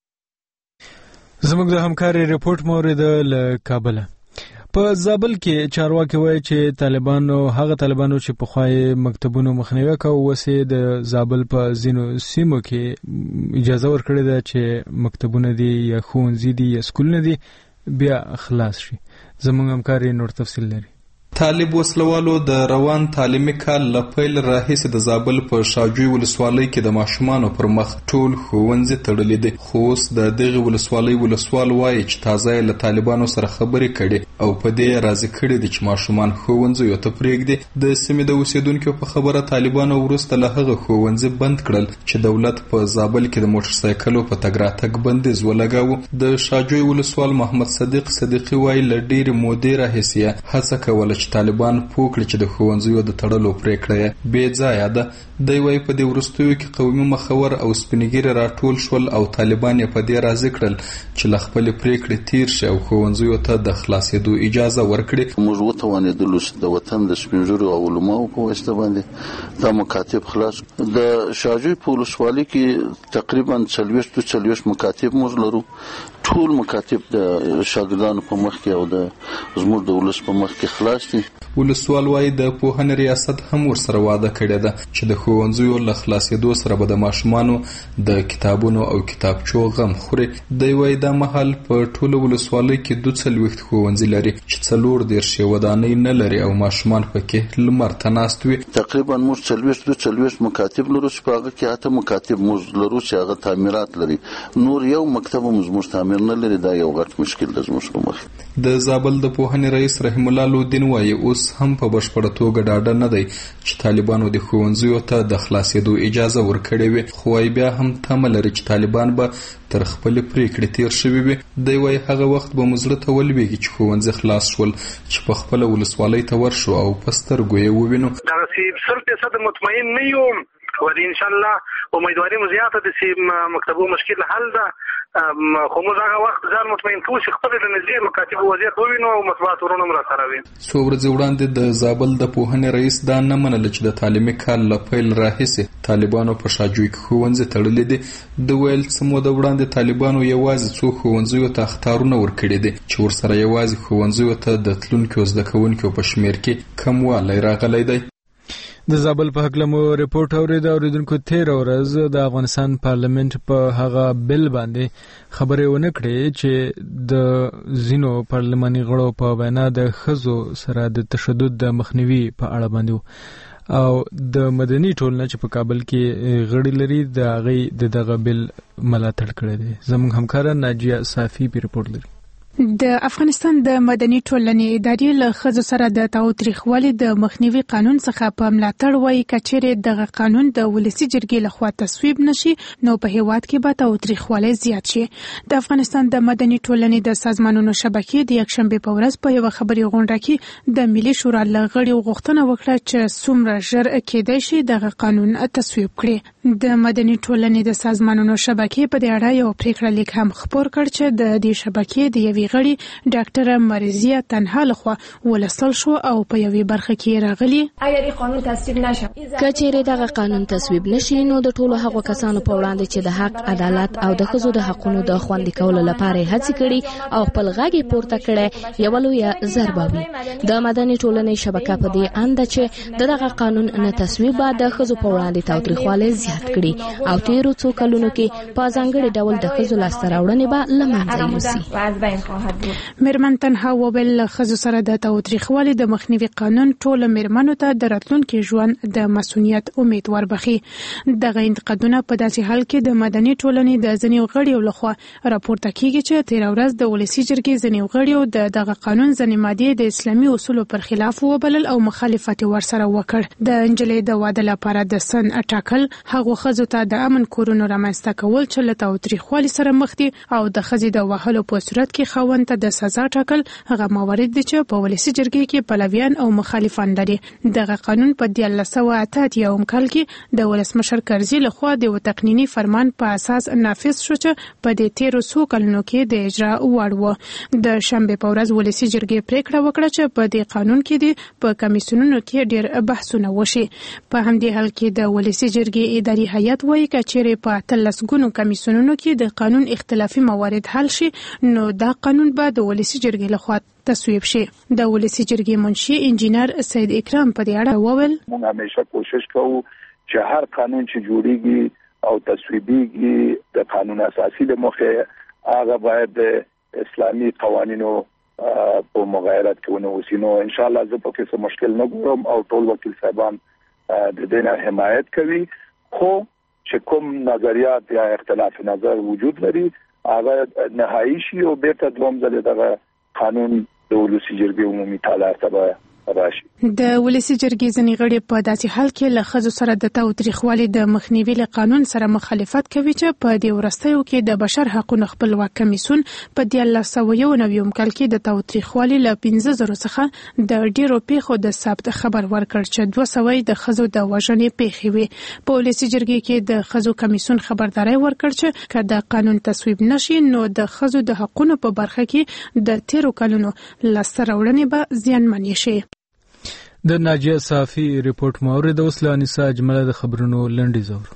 زموږ د همکاري رپورټ مورد له کابل. په زابل کې چارواکي وایي چې طالبانو هغه طالبانو چې په خوای مکتبونو مخنیوي کوي وسه د زابل په زینو سیمو کې اجازه ورکړې ده چې مکتبونه دي یا ښوونځي دي یا سکولونه دي بیا خلاص شي. زموږ همکاري نور تفصیل لري. طالب وسلوالو د روان تعلیمي کال لپیل راهیسې د زابل په شاجوی ولسوالۍ کې د ماشومانو پر مخ ټول ښوونځي تړلي دي. خو اوس د دغه ولسوالۍ ولسوال وایي چې تازه له طالبانو سره خبرې کړي او په دې راضي کړي دي چې ماشومان ښوونځیو ته پرېږدي. د سیمې د اوسیدونکو په خبره طالبانو وروسته له هغه ښوونځي بند کړل چې دولت په زابل کې د موټر سایکلو په تګ راتګ بندیز ولګاوه. د شاجوی ولسوال محمد صدیق صدیقي وایي له ډېرې مودې راهیسې هڅه کوله چې طالبان پوکړي چې د ښوونځیو د تړلو پریکړه بې ځایه ده. دی وایي په دې وروستیو کې قومي مخور او سپینګیري راټول شول او طالبان یې په دې راضي کړل چې له خپلې پریکړې تیر شي او ښوونځیو ته د خلاصېدو خلاصېدو اجازه ورکړي. موږ وتوانېدلو چې د وطن د سپینږیرو او علماو په واسطه باندې دا مکاتب خلاص. د شاجوی په ولسوالۍ کې تقریبا څلوېښت څلوېښت مکاتب موږ لرو. ټول مکاتب د شاګردانو په مخ کې او د زموږ د ولس په مخ کې خلاص دي. ولسوال وايي د پوهنې ریاست هم ورسره وعده کړې ده چې د ښوونځیو له خلاصېدو سره به د ماشومانو د کتابونو او کتابچو غم خوري. دی وايي دا مهال په ټوله ولسوالۍ کې دوه څلوېښت ښوونځي لري چې څلور دېرش یې ودانۍ نه لري او ماشومان پکې لمر ته ناست وي. تقریبا موږ څلوېښت دوه څلوېښت مکاتب لرو چې په هغه کې اته مکاتب موږ لرو چې هغه تعمیرات لري. نور یو مکتب هم زموږ تعمیر نه لري. دا یو غټ مشکل ده زموږ په مخ. د زابل د پوهنې رئیس رحیم الله لودین وايي اوس هم په بشپړه توګه ډاډه نه دی چې طالبانو د ښوونځیو ته د خلاصېدو اجازه ورکړې وي. خو وايي بیا هم تمه لري چې طالبان به تر خپلې پرېکړې تېر شوي وي. دی وايي هغه وخت به مو زړه ته ولوېږي چې ښوونځي خلاص شول چې په خپله ولسوالۍ ته ورشو او په سترګو یې ووینو. دغسې سل فیصد مطمئن نه یم و انشاءالله امیدواري مو زیاته ده چې مکتبو مشکل حل ده. خو موږ هغه وخت ځان مطمئن کوو چې خپل د نږدې مکاتبو وضعیت ووینو او مطبوعات ورونه هم راسره وي. څو ورځې وړاندې د زابل د پوهنې رئیس دا نه منله چې د تعلیمي کال له پیل راهیسې طالبانو په شاجوی کې ښوونځي تړلي دي. د ویل څه موده وړاندې طالبانو یوازې څو ښوونځیو ته اخطارونه ورکړي دي چې ورسره یوازې ښوونځیو ته د تلونکو زده کوونکو په شمېر کې کموالی راغلی دی. د زابل په حق لمو ریپورت اورید اوریدونکو تیر ورځ د افغانستان پارلیمنت په هغه بل باندې خبرې ونه کړې چې د زینو پارلماني غړو په وینا د خزو سره د تشدد د مخنیوي په اړه باندې او د مدني ټولنه چې په کابل کې غړي لري د هغې د دغه بل ملاتړ کړی دی. زموږ همکاره ناجیه صافي په ریپورت لري. د افغانستان د مدني ټولنې ادارې له ښځو سره د تاوتریخوالي د مخنیوي قانون څخه په ملاتړ وایي که چیرې دغه قانون د ولسي جرګې لخوا تصویب نشي نو په هیواد کې به تاوتریخوالی زیات شي. د افغانستان د مدني ټولنې د سازمانونو شبکې د یکشنبې په ورځ په یوه خبري غونډه کې د ملي شورا له غړیو غوښتنه وکړه چې څومره ژر کېدای شي دغه قانون تصویب کړي. د مدني ټولنې د سازمانونو شبکې په دې اړه یو پریکړه لیک هم خپور کړ چې د دې شبکې د یوې غړي ډاکټره مرزیه تنها لخوا ولسل شو او په یوې برخه کې راغلي ایا د قانون تصویب نشه که چیرې دغه قانون تصویب نشي نو د ټولو هغو کسانو په وړاندې چې د حق عدالت او د ښځو د حقونو د خوندي کولو لپاره هڅې کړي او خپل غږ یې پورته کړی یوه لویه ضربه وي. د مدني ټولنې شبکه په دې اند چې د دغه قانون نه تصویب به د ښځو په وړاندې تاوتریخوالی زیات کړي او تیرو څو کلونو کې په ځانګړي ډول د ښځو لاسته راوړنې به له منځه یوسي. میرمن تنها وویل ښځو سره د تاوتریخوالي د مخنیوي قانون ټول میرمنو ته د راتلونکي ژوند د مسؤلیت امید وربخي. دغه انتقادونه په داسې حال کې د مدني ټولنې د ځینو غړیو لخوا راپورته کیږي چې تیر ورځ د ولسي جرګې ځینو غړیو د دغه قانون ځینې مادې د اسلامي اصولو پر خلاف وبلل او مخالفت ورسره وکړ. د انجلۍ د واده لپاره د سن اټاکل هغه ښځو ته د امن کورونو رامنځته کول چې له تاوتریخوالي سره مخ دي او د ښځې د وهلو په صورت کې خاوند ته د سزا ټاکل هغه موارد دي چې په ولسي جرګې کې پلویان او مخالفان لري. دغه قانون په دیارلس سوه اته اتیا کال کې د ولسمشر کرزي لخوا د یو تقنیني فرمان په اساس نافذ شو چې په دې تیرو څو کلونو کې د اجرا وړ و. د شنبې په ورځ ولسي جرګې پریکړه وکړه چې په دې قانون کې د په کمیسیونونو کې ډېر بحثونه وشي. په همدې حال کې د ولسي جرګې اداري هیئت وایي چې چیرې په اتلس ګونو کمیسیونونو کې د قانون اختلافي موارد حل شي نو دا قانون به د ولسي جرګې لخوا تصویب شي. د ولسي جرګې منشي انجینر سید اکرام په دې اړه وویل موږ همیشه کوشش کوو چې هر قانون چې جوړیږي او تصویبیږي د قانون اساسي له مخې هغه باید د اسلامي قوانینو په مغایرت کې ونه وسی. نو ان شاء الله زه په کې څه مشکل نه ګورم او ټول وکیل صاحبان د دې نه حمایت کوي. خو چې کوم نظریات یا اختلاف نظر وجود لري هغه نهایی شي او بیرته دوم ځل دغه قانون د ولسي جرګې عمومي تالار ته راشي. د ولسی جرګې ځنې غړي په داسې حال کې له ښځو سره د تاوتریخوالي د مخنیوي له قانون سره مخالفت کوي چې په دې ورستیو کې د بشر حقوقو خپلواک کمیسیون په د الله سویو نویم کال کې د تاوتریخوالي له پنځه زره څخه د ډیرو پیښو د ثبت خبر ورکړ چې دوه سوه د ښځو د وژنې پیښې وي. په ولسی جرګې کې د ښځو کمیسیون خبرداري ورکړ چې که د قانون تصویب نشي نو د ښځو د حقوقو په برخه کې د تیرو کلونو لاسته راوړنې به زیانمنې شي. د ناجیه صافی ریپورت مورد اوس له انیسا اجمله د خبرونو لنډی زور.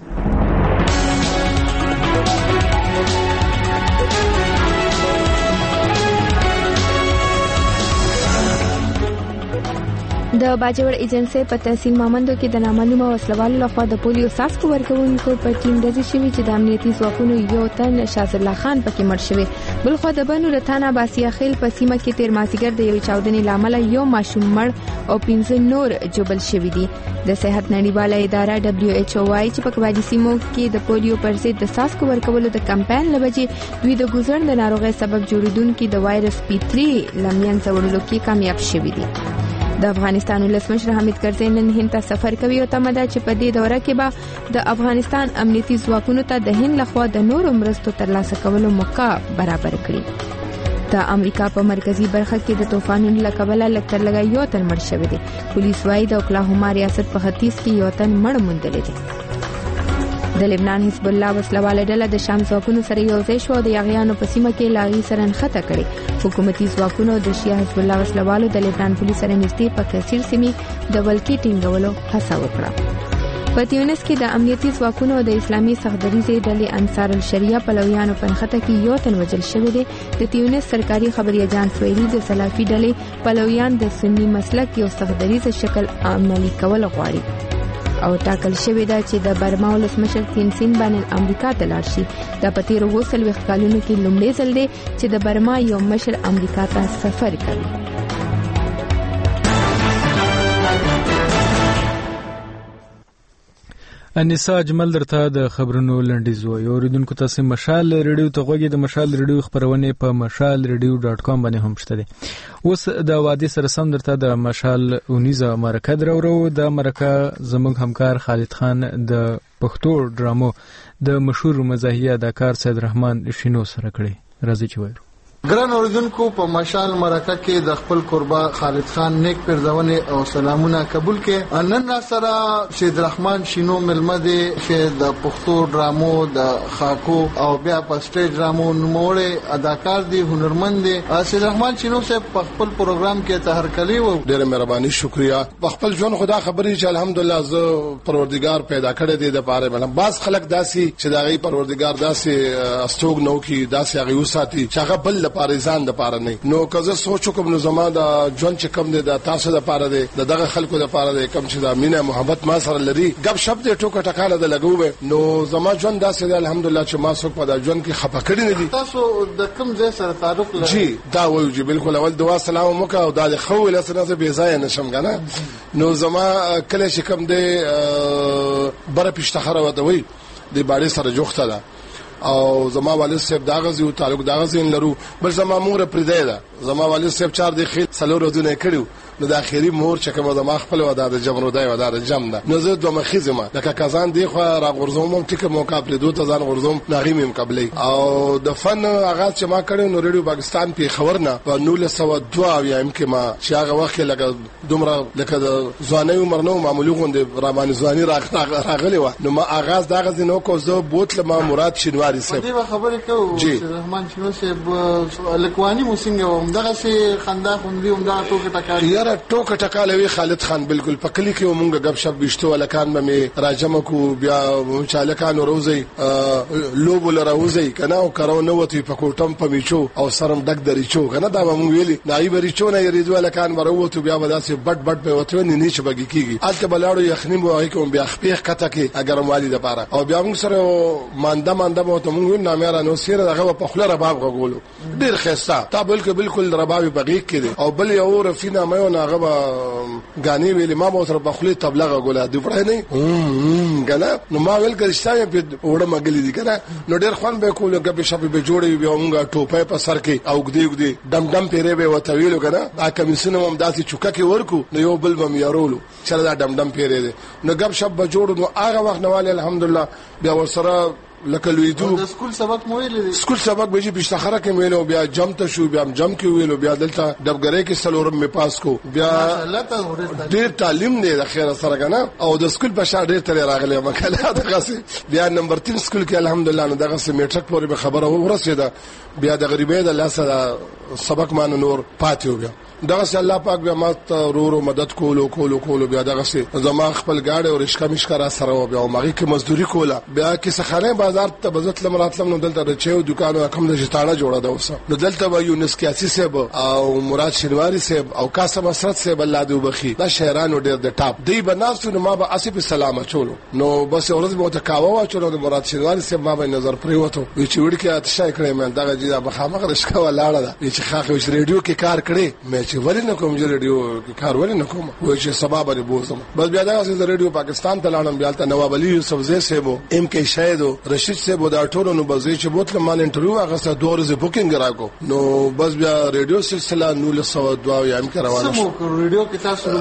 د باجوړ ایجنسی په تحصیل مامندو کې د نامعلومه وسلوالو لخوا د پولیو څاڅکو ورکوونکو په ټیم ډزې شوې چې د امنیتي ځواکونو یو تن شاذ الله خان پکې مړ شوی. بلخو د بنو رتانه باسیا خیل په سیمه کې تیر مازیګر د یو چاودنې لامل یو ماشوم مړ او پنځه نور جوبل شوی دي. د صحت نړیواله اداره دبليو ایچ او وايي چې په کواجی سیمو کې د پولیو پر ضد د څاڅکو ورکولو د کمپاین لوجې دوی د ګوزړ د ناروغۍ سبب جوړیدونکو د وایرس پی تھری لمین څوړلو کې کامیاب شوی دي. د افغانستان ولسمشر حامد کرزي نن هند ته سفر کوي او تمه ده چې په دې دوره کې به د افغانستان امنیتي ځواکونو ته د هند لخوا د نورو مرستو ترلاسه کولو موقع برابر کړي. د امریکا په مرکزی برخه کې د طوفانونو له کبله لږ تر لږه یو تن مړ شوی دی. پولیس وايي د اوکلاهوما ریاست په ختیځ کې یو تن مړ موندلی دی. د لبنان حزب الله وسلواله ډله د شام ځواکونو سره یو ځای شو او د یاغیانو په سیمه کې لاغي سره نښته کړي. حکومتي ځواکونو د شیعه حزب الله وسلوالو د لبنان پولیس سره نږدې په کثیر سیمې د ولکې ټینګولو هڅه وکړه. په تیونس کې د امنیتي ځواکونو د اسلامي سختدریزې ډلې انصار الشریعه پلویانو په نښته کې یو تن وژل شوی دی. د تیونس سرکاري خبري اجانس ویلي د سلافي ډلې پلویان د سنی مسلک یو سختدریز شکل عملي کول غواړي او ټاکل شوی دا چې د برما ولسمشر تین سین باندې امریکا ته لاړ شي. دا په تیرو اووه څلوېښت کلونو کې لومړی ځل دی چې د برما یو مشر امریکا ته سفر کوي. انیسا اجمل درته د خبرونو لنډیز وایي. اوریدونکو تاسو مشال ریډیو ته غوږی د مشال ریډیو خبرونه په مشال ریډیو ډاټ کام باندې هم شته دي. اوس د وادي سره سم درته د مشال اونیزه مرکه درورو. د مرکه زموږ همکار خالد خان د پښتو ډرامو د مشهور مزاحیه اداکار سید رحمان شینو سره کړي. راځي چې وایو. ګران اوریدونکو په مشال مرکه کې د خپل قربا خالد خان نیک پرځونه او سلامونه قبول کړي. نن سره سید رحمان شینو ملمده چې د پښتو ډرامو د خاکو او بیا په سټیج ډرامو نوموړی اداکار دی، هنرمند دی. سید رحمان شینو صاحب په خپل پروګرام کې تهرکلی وو. ډېر مهرباني، شکریا. په خپل ژوند خدا خبرې چې الحمدلله زه پروردگار پیدا کړی دی د پاره بل باز خلک داسي چې دا غي پروردگار داسي استوګ نو کې داسي غي وساتي چې هغه بل پاریزان د پاره نه. نو که سوچو کوم نو زما د ژوند چې کم دی د تاسو د پاره دی، د دغه خلکو د پاره دی، کم چې د مینه محبت ما سره لري، غب شپ دې ټوکه ټکاله د لګوي. نو زما ژوند داسې دی الحمدلله چې ما څوک په د ژوند کې خپه کړی نه دي. تاسو د کوم ځای سره تعلق لرئ؟ جی دا وایو چې بالکل اول دعا سلام وکړه او د خو له سره زه بې ځای نشم کنه. نو زما کله چې کم دی بره پښتخره وته وي د باندې سره جوخته ده او زما والد صاحب دا غزي او تعلق دا غزي لرو. بل زما مور پردې ده. زما والد صاحب چار دی خېل سلور ورځې کړیو. نو د اخیری مور چې کوم د ما خپل ودا د جمرودای ودا د جم ده. نو زه دوه مخیزه ما لکه کازان دی خو را غورځوم ټیک موقع پر دوه ځان غورځوم ناغیم مقابله او د فن آغاز چې ما کړو نو ریډیو پاکستان په خبرنا په نول سو دوا یم کې ما چې هغه وخت لکه دومره لکه د ځواني عمر نو معمولی غوند رحمان ځواني راغلی و. نو ما آغاز دا غزي نو کو زه بوتل ما مراد شینواری صاحب دې خبرې کوو چې رحمان شینو صاحب لکوانی موسنګ هم دغه سي خندا خوندي هم دا ټوکه ټکا یاره ټوکه ټکالوي. خالد خان بالکل پکلی کې مونږ غب شپ بشتو ولکان به راجم کو بیا چالکان روزي لوب لروزي کنه او کرو نو وتی پکوټم پمیچو او سرم ډک دریچو کنه دا مونږ ویلي نایب ریچو نه یریدو ولکان وروته بیا وداسې بټ بټ به وته نه نیچ بګی کیږي الته بلاړو یخنی مو هي کوم بیا خپېخ کته کې اگر مالي د پاره او بیا موږ سره مانده مانده مو ته مونږ نامه را نو سیر دغه په خله رباب غولو ډیر خسته تا بالکل بالکل رباب بغیق کړي او بل یو رفینا مې هغه غاني ویلې ما مو سره په خلی تبلغه ګولا دی پړای نه کنه نو ما ویل کړشتای په وړه مګلې دي کنه نو ډېر خوان به کول غبي شپې به جوړې به مونږه ټوپه په سر کې او ګدي ګدي دم دم پیره به وته ویلو کنه ا کمیسونه هم داسې چوکا کې ورکو نو یو بل بم یارولو چې دا دم دم پیره دي نو غب شپ به جوړو نو هغه وخت نواله الحمدلله بیا ورسره لکه لویدو د سکول سبق مو ویل سکول سبق به چې پښتخره کې ویلو بیا جم ته شو بیا جم کې ویلو بیا دلته دبګری کې سلورم می پاس کو بیا ډیر تعلیم دی د خیر سره کنه او د سکول په شاړ ډیر تر راغلی مکه دغه بیا نمبر تین سکول کې الحمدلله نو دغه میټرک پورې به خبره ورسېده بیا د غریبې د الله سره سبق مان نور پاتې بیا دغه سي الله پاک بیا ما ته رورو مدد کولو کولو کولو بیا دغه سي زما خپل گاډي او رشکا مشکرا سره بیا ماغي کې مزدوري کوله بیا کې سخانه بازار ته بزت لمراتلم نو دلته د چيو دکانو کم د جټاړه جوړه ده اوس نو دلته به یونس کیاسي صاحب او مراد شنواری صاحب او قاسم اسرت صاحب الله دې وبخي دا شهرانو ډېر د ټاپ دی بناستو نو ما به اسف سلام چولو نو بس ورځ به تکاوه واچولو د مراد شنواری صاحب ما به نظر پریوته وی چې وړ کې اتشای کړې مې دغه جدا بخامه رشکا ولاړه ده چې خاخه وش ریډیو کې کار کړې مې چې ولې نه کوم چې ریډیو کې کار ولې نه کوم وای چې سبب لري بوزم بس بیا دا چې ریډیو پاکستان ته لاړم بیا ته نواب علي یوسف زئی صاحب ام کې شاهد رشید صاحب دا ټولو نو بزې چې بوتل مان انټرویو هغه سره دوه ورځې بوکینګ راکو نو بس بیا ریډیو سلسله نو سو دوا یم کې روانه سمو ریډیو کې تاسو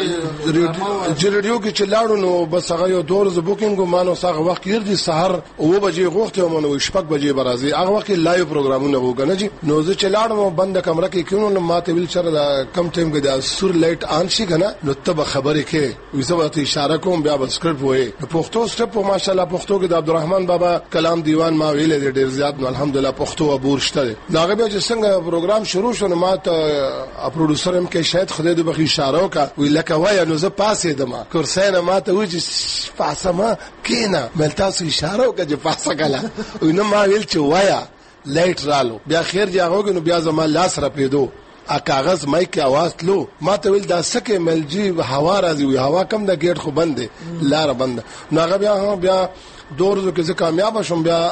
لومبه ریډیو کې چلاړو نو بس هغه یو دوه ورځې بوکینګ مانو سره وخت یې دي سحر او بجې غوښته مونږ شپږ بجې برازي هغه وخت لایو پروګرامونه وګنه چې نو زه چلاړم بند کمره کې کینو نو ماته ویل چر دا کم ټیم کې دا سور لایټ آن شي کنه نو ته خبرې کې وسه ته اشاره کوم بیا بس سکرپټ وې پښتو سټپ ماشاءالله پښتو کې د عبدالرحمن بابا کلام دیوان ما ویل ډیر زیات نو الحمدلله پښتو ابور شته داغه به چې څنګه پروګرام شروع شو نو ما ته پروډوسر هم کې شاید خدای دې بخي اشاره وکا وی لکه وای نو زه پاسې دما کورسینه ما ته وی چې پاسه ما کینا مل تاسو اشاره وکړه چې پاسه کلا نو ما ویل چې وایا لایټ رالو بیا خیر جاغو نو بیا زما لاس را پیدو ا کاغذ مای کې आवाज تلو ما ته ویل دا سکه ملجی هوا راځي وی هوا کم د گیټ خو بند دی لار بند نو هغه بیا بیا دور کې زه کامیاب شوم بیا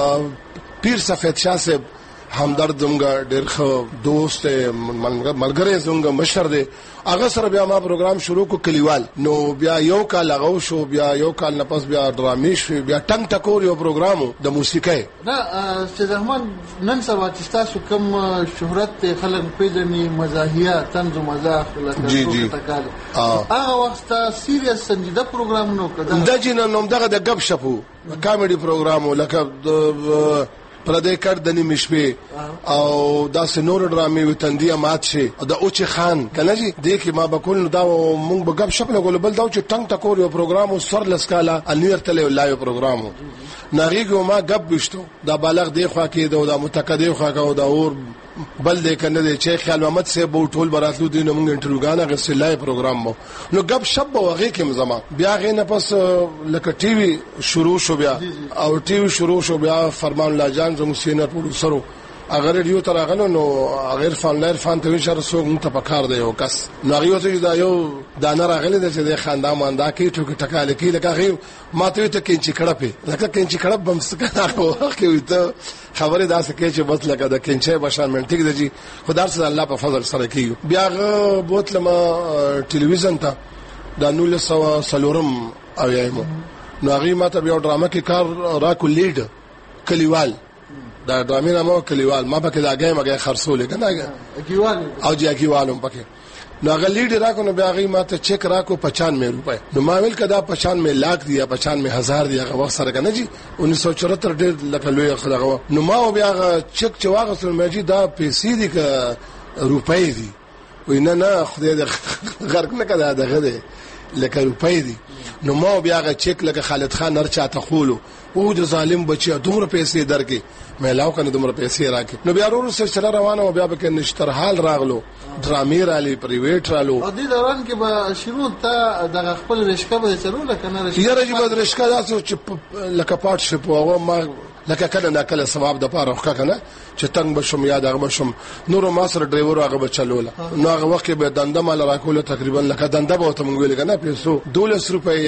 پیر سفید شاه صاحب همدرد زمګه ډېر خو دوست ملګری زمګه مشر دی هغه سره بیا ما پروګرام شروع کو کلیوال نو بیا یو کال لغو شو بیا یو کال نه پس بیا ډرامې شو بیا ټنګ ټکور یو پروګرام د موسیقۍ دا سید رحمان نن سبا چې تاسو کوم شهرت خلک پیژني مزاحیه طنز مزاح جی جی هغه وخت سیریس سنجیده پروګرام نو کړه دا چې نوم دغه د غب شپو کامیډي پروګرام لکه پردې کړ د نیمه شپې او دا سنور ډرامې وتندیا مات شي د اوچ خان کنه جی د کې ما بکول دا مونږ بغب شپله ګول بل دا چې ټنګ ټکور یو پروګرام سر لسکاله انیر تل لایو پروګرام ناغيګو ما غب بشتو دا بالغ دی خوا کې دا متقدی خوا کې دا اور بل دې کنه دې چې خیال محمد سے بو ټول براتلو دي نو موږ انټرویو غانا غسلای پروګرام مو نو غب شپ وغه کې مزما بیا غې نه پس لکه ټي وي شروع شو بیا او ټي وي شروع شو بیا فرمان الله جان زموږ سینر پروډوسر اگر ریډیو تر غنو نو غیر فن لر فن ته شر سو مون ته پکار دی یو کس نو غيو ته دا یو دانه راغلی د چې خاندان ماندا کې ټوک ټکاله کې لکه غي ماته ته کینچ کړه په لکه کینچ کړه بم سکه راو کې ته خبره دا سکه چې بس لکه د کینچې بشان من ټیک دی خدای سره الله په فضل سره کوي بیا غ بوتل ما ټلویزیون ته د نول سو سلورم او یایمو نو غي ماته بیا ډرامه کې کار راکو لیډ کلیوال دا ډرامې نامو کلیوال ما پکې دا غي مګه خرصول کنه کلیوال او جی کلیوالم پکې نو هغه لیډ راکو نو بیا غي ماته چیک راکو پچانوے روپے نو ما ویل کدا پچانوے لاکھ دی یا پچانوے هزار دی هغه وخت سره کنه جی انیس سو چوہتر ډېر لکه لوی خلغه نو ما بیا چیک چواغه سره مې دا پیسې دي ک روپے دي وینه نه خدای دې غرق نه کړه دغه دې لکه روپے دي نو ما بیا غ چیک لکه خالد خان هر چاته خولو او د ظالم بچي دومره پیسې درکې مې لاو کنه دومره پیسې راکې نو بیا ورو سره چلا روانه او بیا به کې نشتر حال راغلو ډرامې رالي پرایویټ رالو او دې دوران کې به شروع ته د خپل رشکه به چلو لکه نه رشکه یاره چې به رشکه تاسو چې لکه پات شپو او ما لکه کله نه کله ثواب د پاره وکړه کنه چې تنگ بشم یاد هغه بشم نور ما سره ډرایور هغه بچلول نو هغه وخت به دنده مال راکول تقریبا لکه دنده به ته مونږ ویل کنه پیسو دولس روپیا یا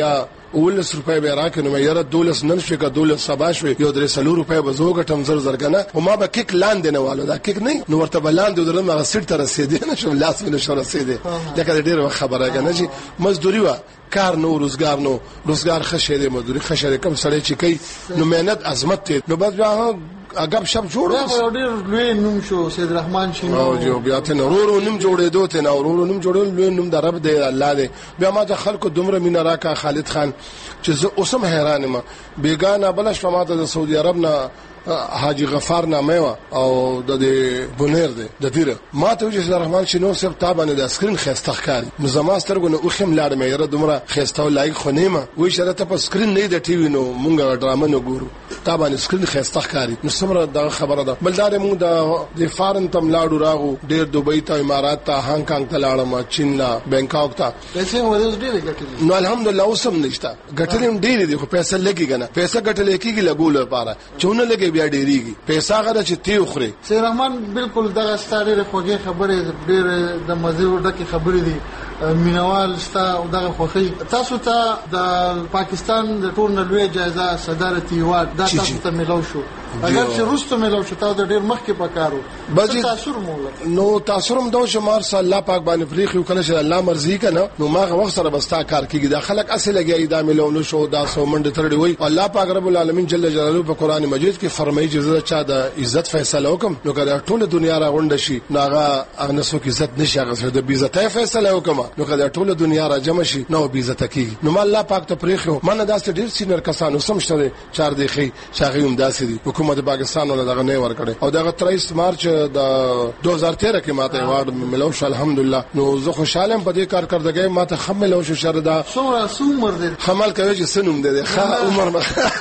ولس روپۍ به راکې نو مې یاره دولس نن شوې که دولس سبا شوې یو درې څلور روپۍ به زه وګټم زر زر که نه. او ما به کیک لاندې نه والو دا کیک نه نو ورته به لاندې ودرم هغه سیټ ته رسېدی نه شم لاس مې نه شو رسېدی لکه د ډېر وخت خبره که نه چې مزدوري وه کار نو روزګار نو روزګار ښه شی دی مزدوري ښه شی دی کوم سړی چې کوي نو مهنت عظمت دی نو بس بیا اګب شپ جوړ دا ډېر لوی نوم شو سید رحمان شینو او جو بیا ته نورو نوم جوړېدو ته نورو نوم جوړول لوی نوم د رب دی الله دی. بیا ما ته خلکو دومره مینا راکا خالد خان چې زه اوسم حیران یم بیگانه بل شپه ما ته د سعودي عرب نه حاجی غفار نامه او د بونیر دی د تیره ما ته چې رحمان شینو صاحب تابانه د سکرین خسته ښکاری نو زما سترګو نه اوخم لاړ مې یره دومره خسته لایق خونیمه وې شرته په سکرین نه د ټي وي نو مونږه ډرامه نو ګورو تابانه سکرین خسته ښکاری نو سمره دا خبره ده بلدار مونږ د فارن تم لاړو راغو ډیر دوبۍ ته امارات ته هانګ کانګ ته لاړم چین لا بانکاک ته پیسې ورز ډیر ګټلې نو الحمدلله اوسم نشته ګټلې ډیر دي خو پیسې لګي کنه پیسې ګټلې کیږي لګول لپاره چونه لګي بیا ډیریږي پیسې غره چې تی خوري. سید رحمان بالکل دغه ستاره خوږه خبره ډیر د مزه ډکه خبره دي مینوال ستا او دغه خوخي تاسو ته د پاکستان د ټول نړۍ جایزه صدارتي واد دا تاسو ته ملو شو اگر چې روستو ملو شو تاسو ډیر مخکې پکارو تاسو مو نو تاسو هم دوه شمار صلی الله پاک باندې فریخ یو کله چې الله مرضی کنه نو ما وخت سره بستا کار کیږي دا خلک اصل لګي دا ملو نو شو دا سو منډه ترډي وای الله پاک رب العالمین جل جلاله په قران مجید کې فرمایي چې چا د عزت فیصله وکم نو کله ټول دنیا را غونډ شي ناغه اغنسو کې عزت نشي هغه د عزت فیصله وکم نو کله ټول دنیا را جمع شي نو عزت کی نو الله پاک ته پریخو من داسې ډیر سینر کسانو سمشته چار دی خي شاغیم داسې دي حکومت پاکستان ول دغه نه ور کړي او دغه تریس مارچ د دوه هزار تیرہ کې ماته ایوارډ ملو شو الحمدلله نو زه خوشاله په دې کارکردګۍ ماته خمل شو شردا سوره سومر دي خمل کوي چې سنوم دي ښه عمر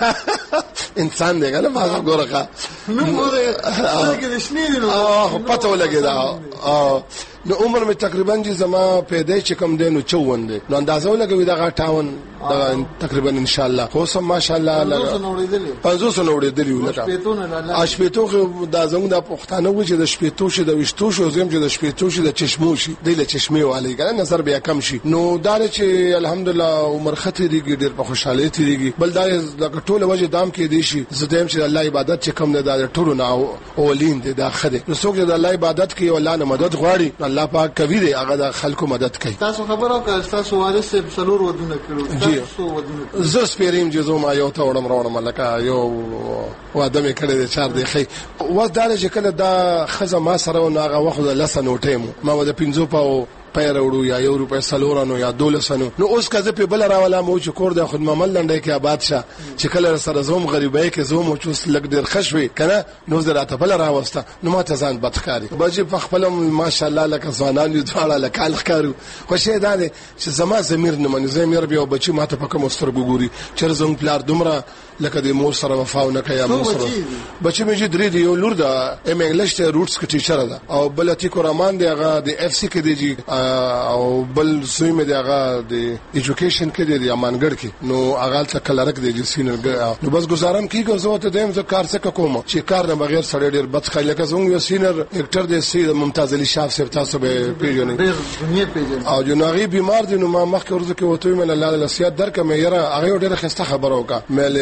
انسان دی کنه ما ګورخه نو ګوره څنګه د شنې نو اه پته ولګی دا اه نو عمر می تقریبا چې زما پیدا چې کم دینو چوون دی نو اندازه ولګوي دا اٹھاون دا تقریبا ان شاء الله خو سم ماشاءالله پنځوس نوړې دی لکه اشپېتو دا زموږ د پښتانه و چې د شپېتو شي د وشتو شو زم چې د شپېتو شي د چشمو شي د چشمه والی کنه نظر بیا کم شي نو دا چې الحمدلله عمر خطرېږي ډېر په خوشاله تیریږي بل دا د ټوله وجه دام کې دی شي زدم چې الله عبادت چې کم نه دا ټولو نه اولین دی دا خده نو څوک د الله عبادت کوي او الله نه مدد غواړي الله پاک کوي دی هغه د خلکو مدد کوي. تاسو خبرو که تاسو وارث صاحب سلور ودونه کړو تاسو ودونه زه سپیریم چې زما یو ته وړم راوړم لکه یو واده مې کړی دی چار دی خي و دا چې کله دا خزه ما سره و هغه وخت د لسه نوټې مو ما د پنځو پاو پیر وړو یا یو روپې سلورانو یا دولسانو نو اوس کزه په بل راواله مو چې کور د خود ممل لنډه کې آباد شه چې کله سره زوم غریبای کې زوم او چوس لګ ډیر خشوي کنه نو زراته بل راوسته نو ما ته ځان بدخاري بجې په خپل ماشاءالله لکه ځوانان دي ډاله لکه الخارو خو شه دا دي چې زما زمير نه منځ زمير بیا بچي ما ته پکه مسترګو ګوري چې زوم پلار دومره لکه د مور سره وفاو نه کوي مور سره بچي مې چې درې دی یو لور ده ام انګلیش ته روټس کې ټیچر ده او بلتی کورمان دی هغه د اف سی کې دی او بل سوی مې دغه د ایجوکیشن کې دی امانګړ کې نو هغه څه کلرک دی چې سینر نو بس گزارم کیږي زه ته دیم زه کار څه کوم چې کار نه بغیر سړی ډیر بد خای لکه زموږ یو سینر اکټر دی سید ممتاز علي شاف صاحب تاسو به پیژنئ ډیر دنیا پیژنئ او جناغي بیمار دي نو ما مخکې ورته کې وته مې الله نصیحت درکې مې یره هغه ډیره خسته خبره وکړه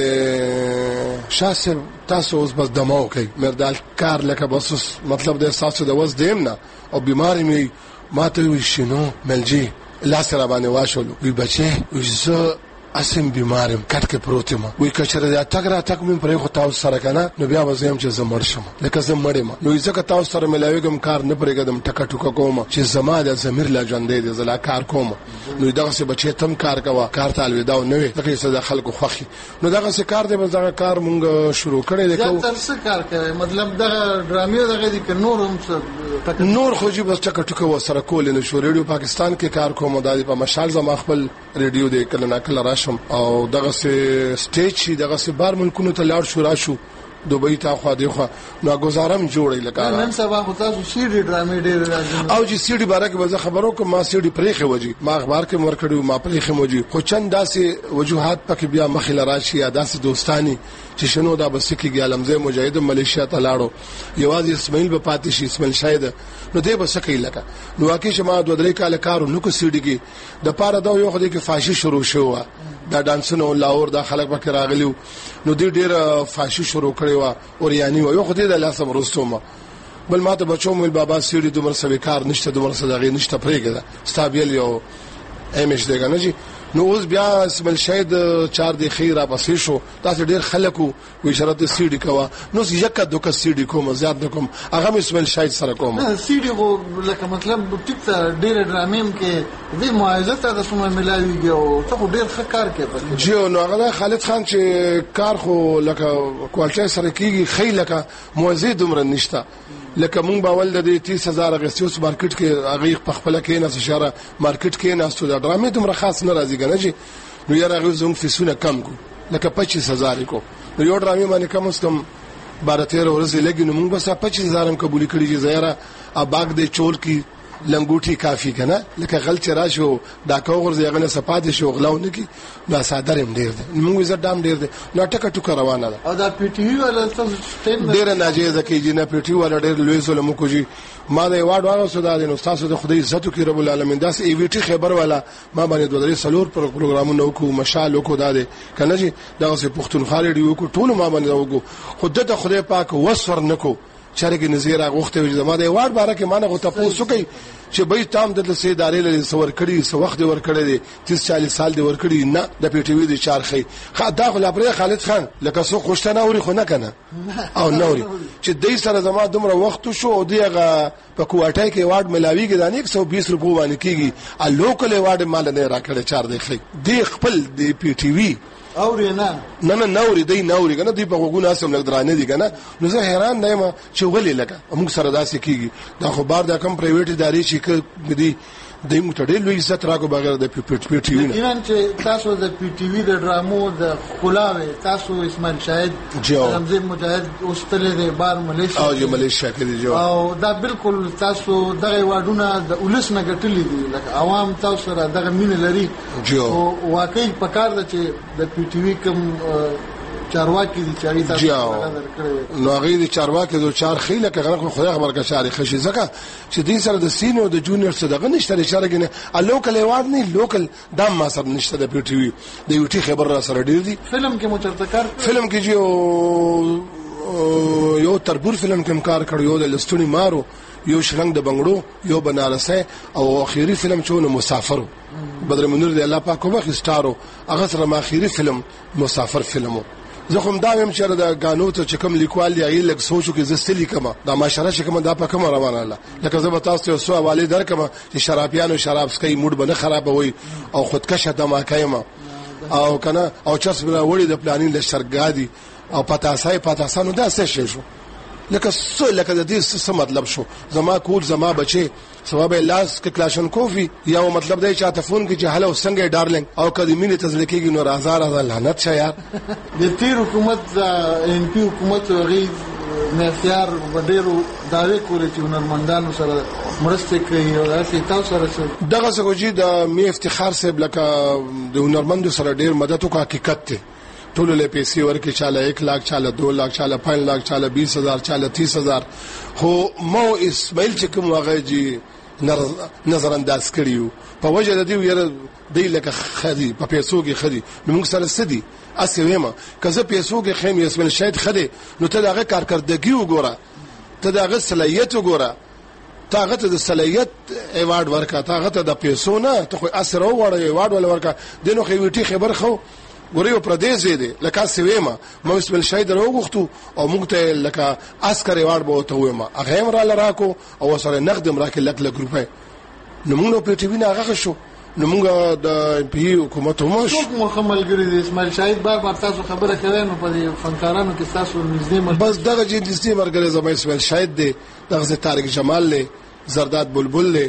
مې شاسه تاسو اوس بس دماو کوي مردال کار لکه بس مطلب د احساس د وز دیم نه او بیماری مې ما ته وی شنو ملجی لاس را باندې واشلو وی بچي وزه اسم بیمارم کټ کې پروت ما وی کچره دا تک را تک مې پرې خو تاسو سره کنه نو بیا وزم چې زمړ شم لکه زم مړم نو ځکه تاسو سره ملاویګم کار نه پرېګم ټکا ټوکا کوم چې زما د زمیر لا ژوندې دي زلا کار کوم نو دغه څه بچي تم کار کوا کار تعال ودا نو وي لکه څه د خلکو خوخي نو دغه څه کار دی دغه کار مونږ شروع کړی دی کو تر څه کار کوي مطلب دغه ډرامې دغه دي ک نورم څه نور خو جی بس ټکا ټوکا و سره کول نه شو ریډیو پاکستان کې کار کوم د په مشال زما خپل ریډیو دی کله نه کله راشم او دغه سه سټیج شي دغه سه بار ملکونو ته لاړ شو راشو دوبۍ ته خو دی خو نو گزارم جوړی لکه نن سبا خو تاسو سیډي ډرامې ډېر راځي او چې سیډي باره کې به خبرو کوم ما سیډي پرېخه وږي ما اخبار کې مور کړو ما پرېخه موجي خو چند داسې وجوهات پکې بیا مخې لراشي یا داسې دوستانی چې شنو دا بس کې ګالمزه مجاهد ملیشیا ته لاړو یوازې اسماعیل په پاتې شي اسماعیل شاهد نو دې بس کې لکه نو واکې شما دوه درې کال کارو نو کو سیډي کې د پاره دا یو خدای کې فاشي شروع شو دا ډانسونو لاور دا خلک پکې راغلیو نو دې ډېر فاشي شروع کړی و او یعنی یو خو دې د لاسم رستومه بل ماته بچو مول بابا سیړي دومره سویکار نشته دومره صدقې نشته پرېګه ستابیل یو امیش دیګا نه جی نو اوس بیا اسمل شاید چار دی خیره پسې شو تاسو ډیر خلکو وی شرط سیډي کوا نو یکه دوکه سیډي کوم زیات نکوم هغه اسمل شاید سره کوم سیډي غو لکه مطلب ټیک ډیر ډرامیم کې دې معاوضه ته د سمه ملاویږي او ته ډیر ښه کار کوي جو نو هغه خالد خان چې کار خو لکه کوالټي سره کیږي خی لکه موزه دومره نشته لکه مونږ باول د تیس هزار غستیوس مارکیټ کې هغه په خپل کې نه اشاره مارکیټ کې نه استو د ډرامې دومره خاص نه راځي کنه چې نو یاره هغه زموږ فیسونه کم کو لکه پچیس هزار کو نو یو ډرامې باندې کم اس کم بارہ تیرہ ورځې لګي نو مونږ بس پچیس هزار هم قبول کړی چې زیاره اباګ د چول کې لنګوټي کافی کنه لکه غلط راشو دا کوغر زیغنه سپاد شو غلاونه کی نو صادر هم ډیر دي موږ زړه دام ډیر دي نو ټکه ټکه روانه ده او دا پی ټی وی ولا ستین ډیر ناجیزه کی جنا پی ټی وی ولا ډیر لوی ظلم کو جی ما د ایوارډ والو سودا دي نو تاسو د خدای عزت کی رب العالمین داس ای وی ټی خبر والا ما باندې دوه درې سلور پر پروګرامونو کو مشال کو داده کنه جی دا اوسه پښتونخوا ریډیو کو ټول ما باندې وګو خود د خدای پاک وسور نکو چرګ نذیر غوخته وي زما د ایوارډ باره کې مانه غو تاسو کوي چې به تام د سي ادارې له سور کړي سو وخت ور کړي دي تیس چالیس سال دی ور کړي نه د پی ټی وی د چارخي خدا خو لپاره خالد خان لکه سو خوشته نه اوري خو نه کنه او نوري چې دای سره زما دومره وخت شو او دیغه په کوټای کې ایوارډ ملاویږي د یک سو بیس روپو باندې کیږي ا لوکل ایوارډ مال نه راکړي چار دی خي دی خپل د پی ټی وی اوري نه نه نه نوري دی نوري کنه دی په وګونو اسم لګ درانه دي کنه نو زه حیران نه یم چې ولې لګه موږ سره داسې کیږي دا خو بار دا کم پرایویټ ادارې چې کدي د موږ ته ډېر لوی عزت راکو بغیر د پی ټی وی نه ایران چې تاسو د پی ټی وی د ډرامو د خلاوي تاسو اسماعیل شاهد رمزي مجاهد اوستلې د بار ملیشیا او جو ملیشیا کې دي جو او دا بالکل تاسو دغه واډونه د اولس نه ګټلې دي لکه عوام تاسو سره دغه مين لري جو واقعي پکار ده چې د پی ټی وی کوم چارواکي دي چې اړیته تاسو نو هغه دي چارواکي دو چار خيله کې غره خدای خبر کا شاري خشي زکه چې دې سره د سینو د جونیور سره دغه نشته اشاره کنه ا لوکل ایوارډ نه لوکل دام ما سره نشته د پی ټی وی د یو ټی خبر را سره ډیر دي فلم کې مترتکار فلم کې جو یو تربور فلم کې کار کړو یو د لستونی مارو یو شرنګ د بنگړو یو بنارسه او اخیری فلم چونه مسافر بدر منیر دی الله پاک کومه ستارو هغه سره ما اخیری فلم مسافر فلمو زه کوم دا هم چې د غانو ته چې کوم لیکوال دی لګ سوچو کې زستلی کما دا معاشره چې کوم دا په کوم روانه الله لکه زه به تاسو سو حواله درکم چې شرابيانو شراب سکي موډ بنه خرابوي او خودکشه دما کایما او کنه او چرس بلا وړي د پلانین د شرګادي او پتاسای پتاسانو دا څه شي شو لکه سو لکه د دې څه مطلب شو زما کول زما بچي سبب لاس کې کلاشن کوفي یا مطلب دی چې تفون کې جهاله او څنګه ډارلنګ او کدی مینه تزلیکيږي نو هزار هزار لعنت شه یار د تیر حکومت ان پی حکومت غي نفيار وډیرو داوی کولې چې هنرمندانو سره مرسته کوي او تاسو تاسو سره دغه څنګه چې د می افتخار صاحب لکه د هنرمندو سره ډیر مدد وکړه حقیقت ته ټول له پیسې ورکې چاله ایک لاکھ چاله دو لاکھ چاله پنځه لاکھ چاله بیس هزار چاله تیس هزار خو مو اسماعیل چې کوم هغه جی نظر انداز کړیو په وجه د دې ویره دی لکه خدي په پیسو کې خدي نو موږ سره سدي اسویما کزه پیسو کې خیم اسماعیل شاید خدي نو ته دغه کارکردګي وګوره ته دغه صلاحیت وګوره تاغه ته د صلاحیت ایوارډ ورکا تاغه ته د پیسو نه ته خو اسره وړه ایوارډ ول ورکا دنو خو ویټي خبر خو ګوريو پردیس دی لکه سویما مو اسماعیل شاید راوغختو او موږ ته لکه عسكر ایوارډ به ته وېما هغه هم را لراکو او سره نقدم راکې لک لک روپے نو موږ په ټي وی نه هغه شو نو موږ د پی حکومت هم شو مخمل ګری د اسماعیل شاید بار بار تاسو خبره کوي نو په فنکارانو کې تاسو نږدې بس دغه چې نږدې مرګره زما اسماعیل شاید دی دغه طارق جمال له زرداد بلبل له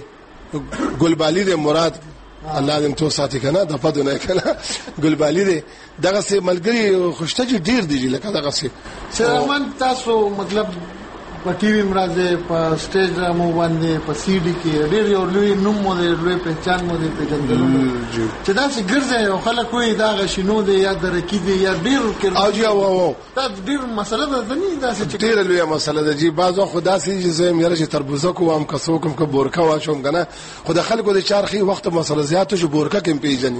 ګلبالی د مراد الله دې تو ساتي کنه د پدونه کنه ګلبالی دې دغه سه ملګری خوشته ډیر دی لکه دغه سه سرمن تاسو مطلب په ټي وي مرزه په سټیج ډرامو باندې په سی ډي کې ډېر یو لوی نوم مو دی لوی پہچان مو دی پیژندل چې دا څنګه ګرځي او خلک وي دا غشینو دی یا درکی دی یا ډېر کې او جی او دا ډېر مسله ده نه دا څه ډېر لوی مسله ده جی بعضو خدا سي چې زه مې راځي تربوزه کوم کسو کوم که بورکا واشوم کنه خدا خلکو د چارخي وخت مسله زیاتو چې بورکا کې پیژني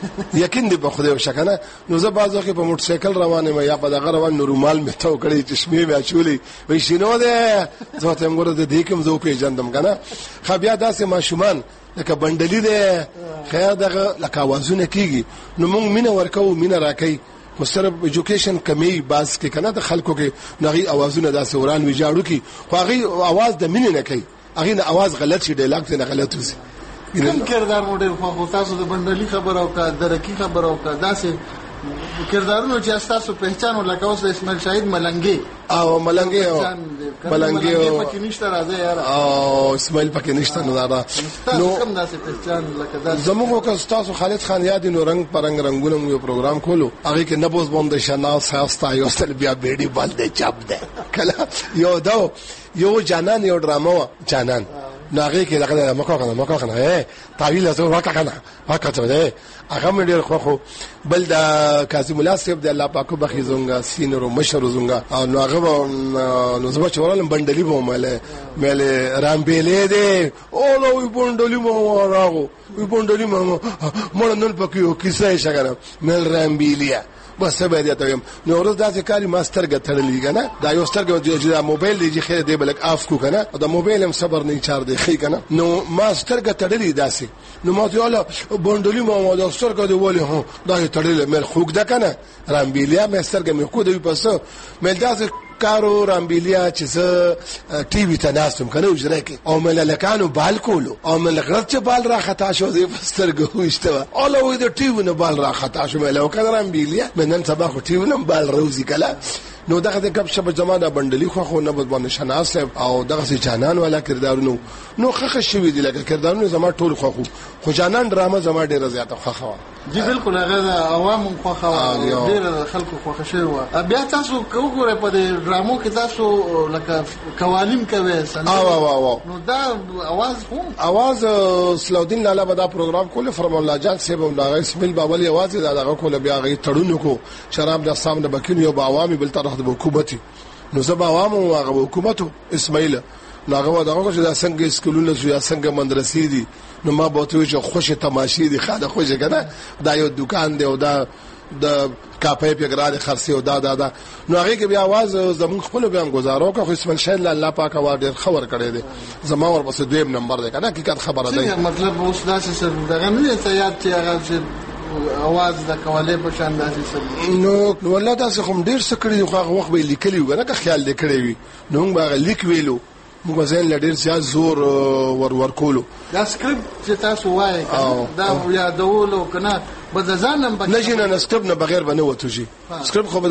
یقین دی په خدای وشکنه نو زه بعضو کې په موټر سایکل روانه مې یا په دغه روان نورمال مې ته کړی چشمه بیا چولې وای شنو ده زه ته موږ د دې کوم زه پیژندم کنه خو بیا داسې ماشومان لکه بندلی ده خیر دغه لکه आवाजونه کیږي نو موږ مینه ورکو مینه راکې مسترب ایجوکیشن کمی باز کې کنه د خلکو کې نغي आवाजونه داسې وران ویجاړو کی خو هغه आवाज د مینه نه کوي هغه نه आवाज غلط شي ډایلاګ نه غلط وسی کوم کردار موډل خو تاسو د بندلی خبر او کا درکی خبر او کا داسې کردارونو چې تاسو پہچان لکه اوس اسماعیل شاهید ملنګي او ملنګي او ملنګي او پکې نشته راځي یار او اسماعیل پکې نشته نو دا نو کوم داسې پہچان لکه دا زموږ کو تاسو خالد خان یاد نو رنگ پرنګ رنگونو یو پروګرام کولو هغه کې نبوز باندې شناس هاستا یو سل بیا بیډي باندې چاپ ده کله یو دا یو جانان یو ډرامه جانان ناغه کې لکه مکو کنه مکو کنه اے طويله زو وکا کنه وکا ته ده هغه مې ډېر خو خو بل دا کاظم الله صاحب د الله پاکو بخي زونګه سینرو مشر زونګه او نو هغه نو زما چورل بندلی بو مله مله رام بیلې ده او نو وي بندلی مو راغو وي بندلی مو مړ نن پکيو کیسه شګره مل رام بیلیا بس به دې ته نو ورځ داسې کاری ماستر غتړلې کنه دا یو سترګو د موبایل دی خیر دی بلک اف کو کنه دا موبایل هم صبر نه چار دی خې کنه نو ماستر غتړلې داسې نو ما ته ولا بوندلی ما دا سترګو دی ولې هو دا تړلې مل خوګ ده کنه رامبیلیا مسترګ مې کو دی پس مل داسې کارو رامبیلیا چې زه ټي وي ته ناستم کنه وجره کې او مل لکانو بال کولو او مل غلط چې بال را خطا شو زه سترګو وشته او له دې ټي وي نه بال را خطا شو مل او کنه رامبیلیا نن سبا خو ټي وي نه بال روزي کله نو دغه د کب شپ زمانہ بندلی خو خو نه باندې شناس او دغه سي جانان والا کردارونو نو خخ شوی دی لکه کردارونو زما ټول خو خو جانان ډرامه زما ډیره زیاته خو خو جی بالکل هغه عوام خو خو ډیره خلکو خو شوی بیا تاسو وګورئ په ډرامو کې تاسو لکه قوالیم کوي سن او او نو دا आवाज هم आवाज سلودین لالا بدا پروګرام کوله فرمان الله جان صاحب او ناغ اسماعیل بابلی आवाज دغه کوله بیا غي تړونکو کو شراب د سامنے بکینو یو عوامي بل طرح د حکومتي نو زبا عوام او هغه حکومتو اسماعیل ناغه دغه چې د څنګه سکولونه یا څنګه مدرسې دي نو ما به ته چې خوشی تماشې دي خاله خوشی کنه دا یو دکان دی او دا د کاپې پیګراد خرسي او دا دا دا نو هغه کې بیا आवाज زمون خپل بیان گزارو که خو اسماعیل شاهین الله پاک وا ډیر خبر کړی دی زما ور پسې دویم نمبر دی کنه حقیقت خبره ده مطلب اوس داسې دغه نه ته یاد چې هغه आवाज د کواله په شان داسې نو نو الله تاسو کوم ډیر سکړی خو هغه وخت به لیکلی وګنه که خیال دې کړی وي نو موږ هغه لیک ویلو موږ ځین لډیر زیات زور ور ور کولو دا سکرپټ چې تاسو وایي دا یادولو کنه بد ځانم بچ نه نه سکرپټ نه بغیر باندې وته شي سکرپټ خو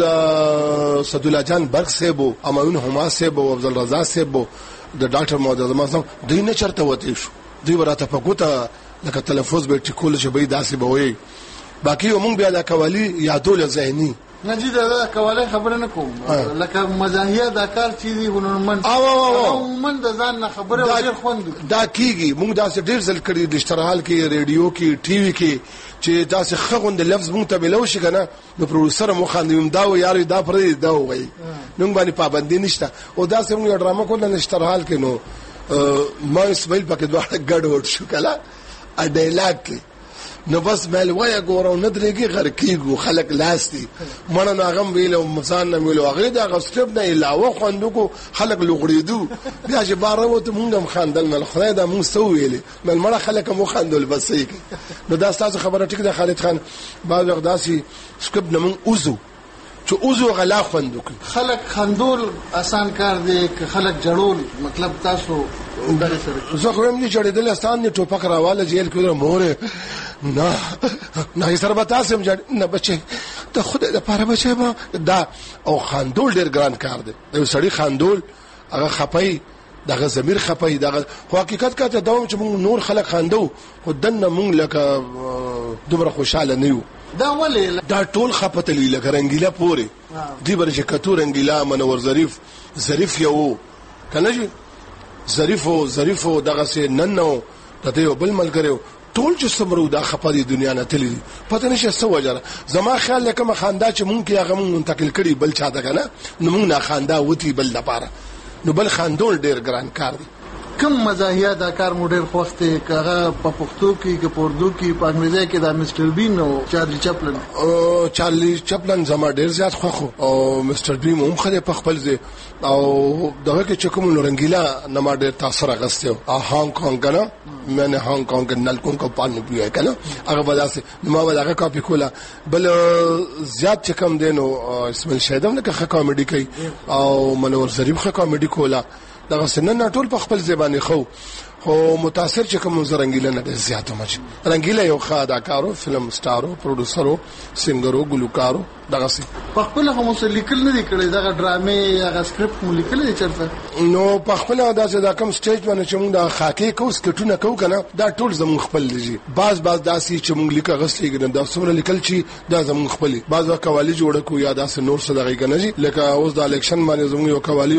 د صد الله جان برق سیبو امون هما سیبو افضل رضا سیبو د ډاکټر محمد اعظم دوی نه چرته وته شو دوی ورته پکوته لکه تلفظ به ټکول شي به داسې به وي باقي موږ بیا د قوالی یادول ذهني نجی دا کواله خبره نه کوم لکه مزاحیه دا کار چیزی هنرمند او من د ځان نه خبره ډیر خوند دا کیږي موږ داسې ډیر ځل کړي د اشتراحال کې ریډیو کې ټي وي کې چې داسې خغوند لفظ مونږ ته بلو شي کنه نو پروډوسر مو خاندیم دا و یار دا پر دا وای نو باندې پابندي نشته او داسې موږ ډرامه کول نه اشتراحال کې نو ما اسماعیل پکې دوه ګډ وډ شو کله ا ډایلاګ کې نو بس مل وای ګورو ندرېږي غر کېګو خلک لاستي مړه ناغم ویلو مسان نه ویلو هغه دا غستب نه علاوه خوندکو خلک لغړېدو بیا چې بارو ته مونږ خاندل مل خدای دا مونږ سو ویلې مل مړه خلک مو خاندل بس یې نو دا تاسو خبره ټیک ده خالد خان بعض وخت داسي سکب نه مونږ اوزو چې اوزو غلا خوندکو خلک خندول آسان کار دی که خلک جړول مطلب تاسو دغه سره زه خو هم نه جوړېدل آسان نه ټوپک راواله جیل کې مور نه نه سره به تاسو هم نه بچي ته خدای د پاره بچي ما دا او خاندول ډیر ګران کار دی یو سړی خاندول هغه خپای دغه زمير خپای دغه خو حقیقت کته دوم چې موږ نور خلک خاندو خو دنه موږ لکه دومره خوشاله نه یو دا ولې دا ټول خپتلی لکه رنگیلا پوره دی برشه کتو رنگیلا منور ظریف ظریف یو کنه جی ظریفو ظریفو دغه سي ننو د یو بل ملګریو ټول چې سمرو د خپل دنیا نه تللی پته نشه څه وجره زما خیال لکه ما خاندا چې مونږ کې هغه مونږ منتقل کړي بل چا ده کنه نو مونږ نه خاندا وتی بل لپاره نو بل خاندول ډیر ګران کار دی کوم مزاحیه دا کار موډر خوخته کغه په پښتو کې کې پردو کې په انګریزي کې دا مستر بین او چارلی چپلن او چارلی چپلن زما ډیر زیات خوخو او مستر بین هم خله په خپل ځای او دغه کې چې کوم لورنګیلا نه ما ډیر تاثیر اغسته او هانګ کانګ کنه مې هانګ کانګ نل کوم کو پان پیو کنه هغه بداسه نو ما هغه کاپی کولا بل زیات چې کم دینو اسماعیل شیدم نه که کامیډي کوي او منور ظریف خه کامیډي کولا دغه سنن ټول په خپل ځبانه خو خو متاثر چې کوم زرنګیله نه زیاته مچ رنګیله یو خاداکارو فلم سټارو پروډوسرو سنگرو ګلوکارو دغه سي په خپل هم لیکل نه دي کړی دغه ډرامې یا سکرپټ مو لیکل دي چرته نو په خپل دا چې دا کوم سټیج باندې چې موږ د خاکې کو سکټونه کو کنه دا ټول زموږ خپل دي باز باز داسي چې موږ لیکه غسلې دا څومره لیکل چې دا زموږ خپل باز وکوالي جوړ کو یا داس نور څه دغه کنه جی لکه اوس د الیکشن باندې زموږ یو کوالي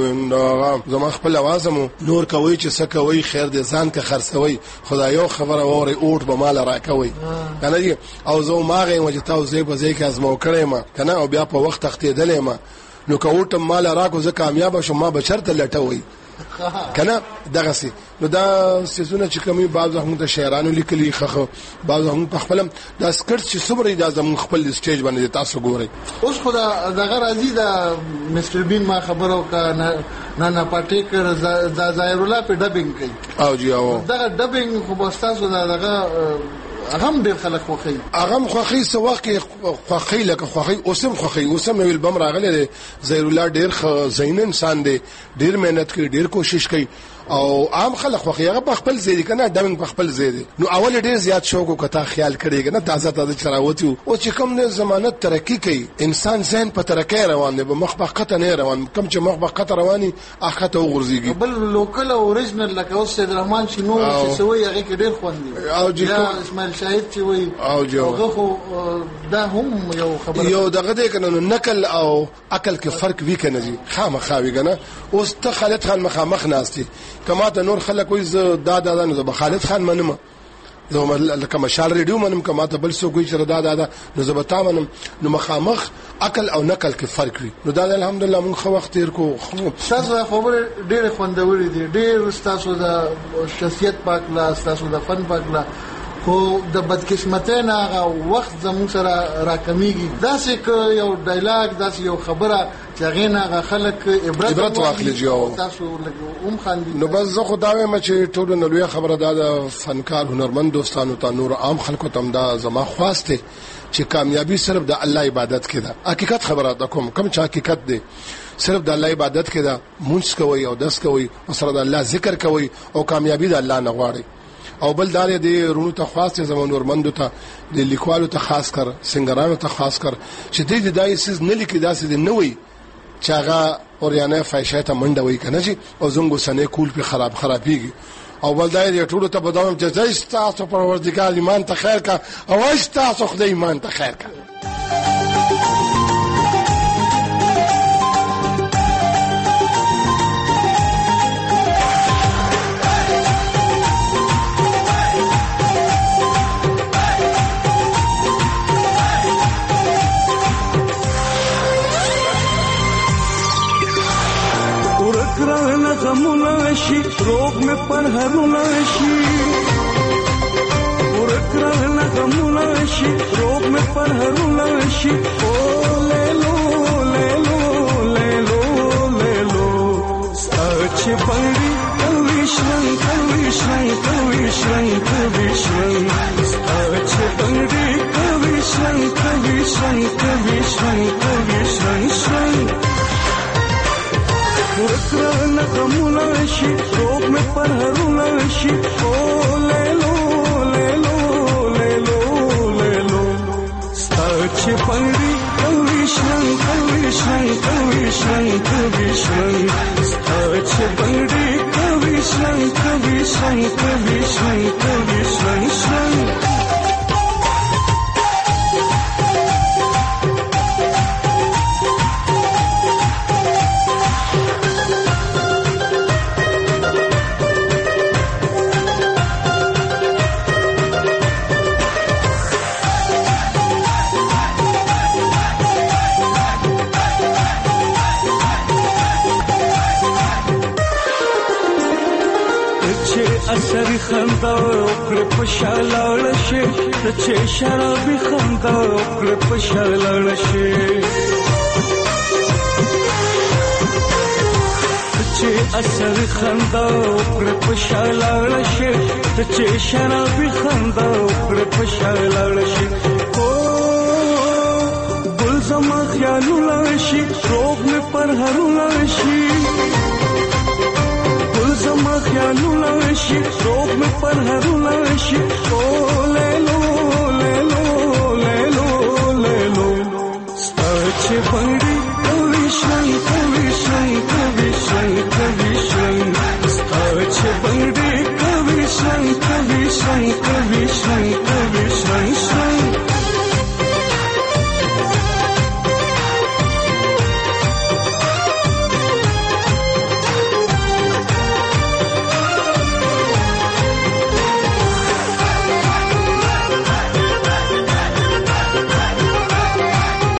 زموږ خپل आवाज نور کوي چې څه کوي خیر دې ځان کې خرڅوي خدایو خبره وره اوټ به مال راکوي کنه جی او زه ماغه وجتاو زی په ځای کې ازمو کړم کنه او بیا په وخت تختیدلې ما نو کوټم مال راکو زه کامیاب شوم ما بشرط لټوي کنه دغه سي نو دا سيزونه چې کومي بعض هم د شاعرانو لیکلي خخ بعض هم په خپل دا سکرټ چې صبرې دا زمون خپل سټیج باندې تاسو ګورئ اوس خدا دغه راځي دا مستر بین ما خبرو کا نه نه پټیکر دا ظاهر الله په ډبینګ کوي او جی او دغه ډبینګ خو بستاسو دغه اغم ډیر خلک خوخي اغم خوخي سو وخت خوخي لکه خوخي اوسم خوخي اوسم ویل بم راغله ظاهر الله ډیر زین انسان دی ډیر مهنت کوي ډیر کوشش کوي او عام خلک خو هغه په خپل ځای کنه دمن په خپل ځای دي نو اول ډیر زیات شوق او کته خیال کړي کنه تازه تازه چراوتی او چې کوم نه ضمانت ترقی کوي انسان ذهن په ترقی روان دی په مخ په قطه نه روان کوم چې مخ په قطه رواني اخته وغورځيږي بل لوکل او اوریجنل لکه اوس سید رحمان شنو چې سوی هغه کې ډیر خوندي او جی اسماعیل شاهد چې وای او جو هغه دا هم یو خبره یو دغه دې کنه نقل او عقل کې فرق وی کنه جی خامخاوي کنه اوس ته خالد خان مخامخ ناشتي کما ته نور خلک وي زه دا دا نه زه خالد خان منم زه لکه مشال ریډیو منم کما ته بل څوک وي چې دا دا دا نو زه به تا منم نو مخامخ عقل او نقل کې فرق وي نو دا الحمدلله مونږ خو وخت تیر کو تاسو خبره ډېر خوندوري دي ډېر تاسو د شخصیت پاک لا تاسو د فن پاک لا خو د بدقسمتۍ نه هغه وخت زموږ سره راکمیږي داسې یو ډایلاګ داسې یو خبره چې هغه نه خلک عبرت واخلي جو تاسو هم خاندي نو بس زه خو دا وایم چې ټول نو لوی خبره ده د فنکار هنرمند دوستانو ته نور عام خلکو ته دا زما خواسته چې کامیابی صرف د الله عبادت کې ده حقیقت خبره ده کوم کوم چې حقیقت ده صرف د الله عبادت کې ده مونږ کوي او داس کوي او سره د الله ذکر کوي او کامیابی د الله نه غواړي او بل دار دی رونو ته خاص زمون ورمندو ته د لیکوالو ته خاص کر سنگرانو ته خاص کر چې دې د دایسز نه لیکي داسې نه وي چې هغه اوریانه فایشه ته منډه وای کنه چې او زنګو سنې کول په خراب خرابيږي او بل دای ټولو ته بدوم چې زې تاسو پروردګار ایمان ته خیر کا او تاسو خدای ایمان ته خیر کا غموناشي روغ مې پر هروناشي ورکرانه غموناشي روغ مې پر هروناشي او لیلو لیلو لیلو لیلو ساچ پړی کويشن کويشن کويشن کويشن ساچ پړی کويشن کويشن کويشن کويشن ورکرانه غموناشي روغ مې پر هروناشي او لیلو لیلو لیلو لیلو ساچ پړی کويشن کويشن کويشن کويشن ساچ پړی کويشن کويشن کويشن کويشن اثر خندا وکړه په شالاړ شي چې شرابي خندا وکړه په شالاړ شي چې اثر خندا وکړه په شالاړ شي چې شرابي خندا وکړه په شالاړ شي او ګل زما خیالونه شي روغ مې پر هرونه شي زما خیالونه شي روغ مې پر هرونه شي او لیلو لیلو لیلو لیلو ستا چې بنګړي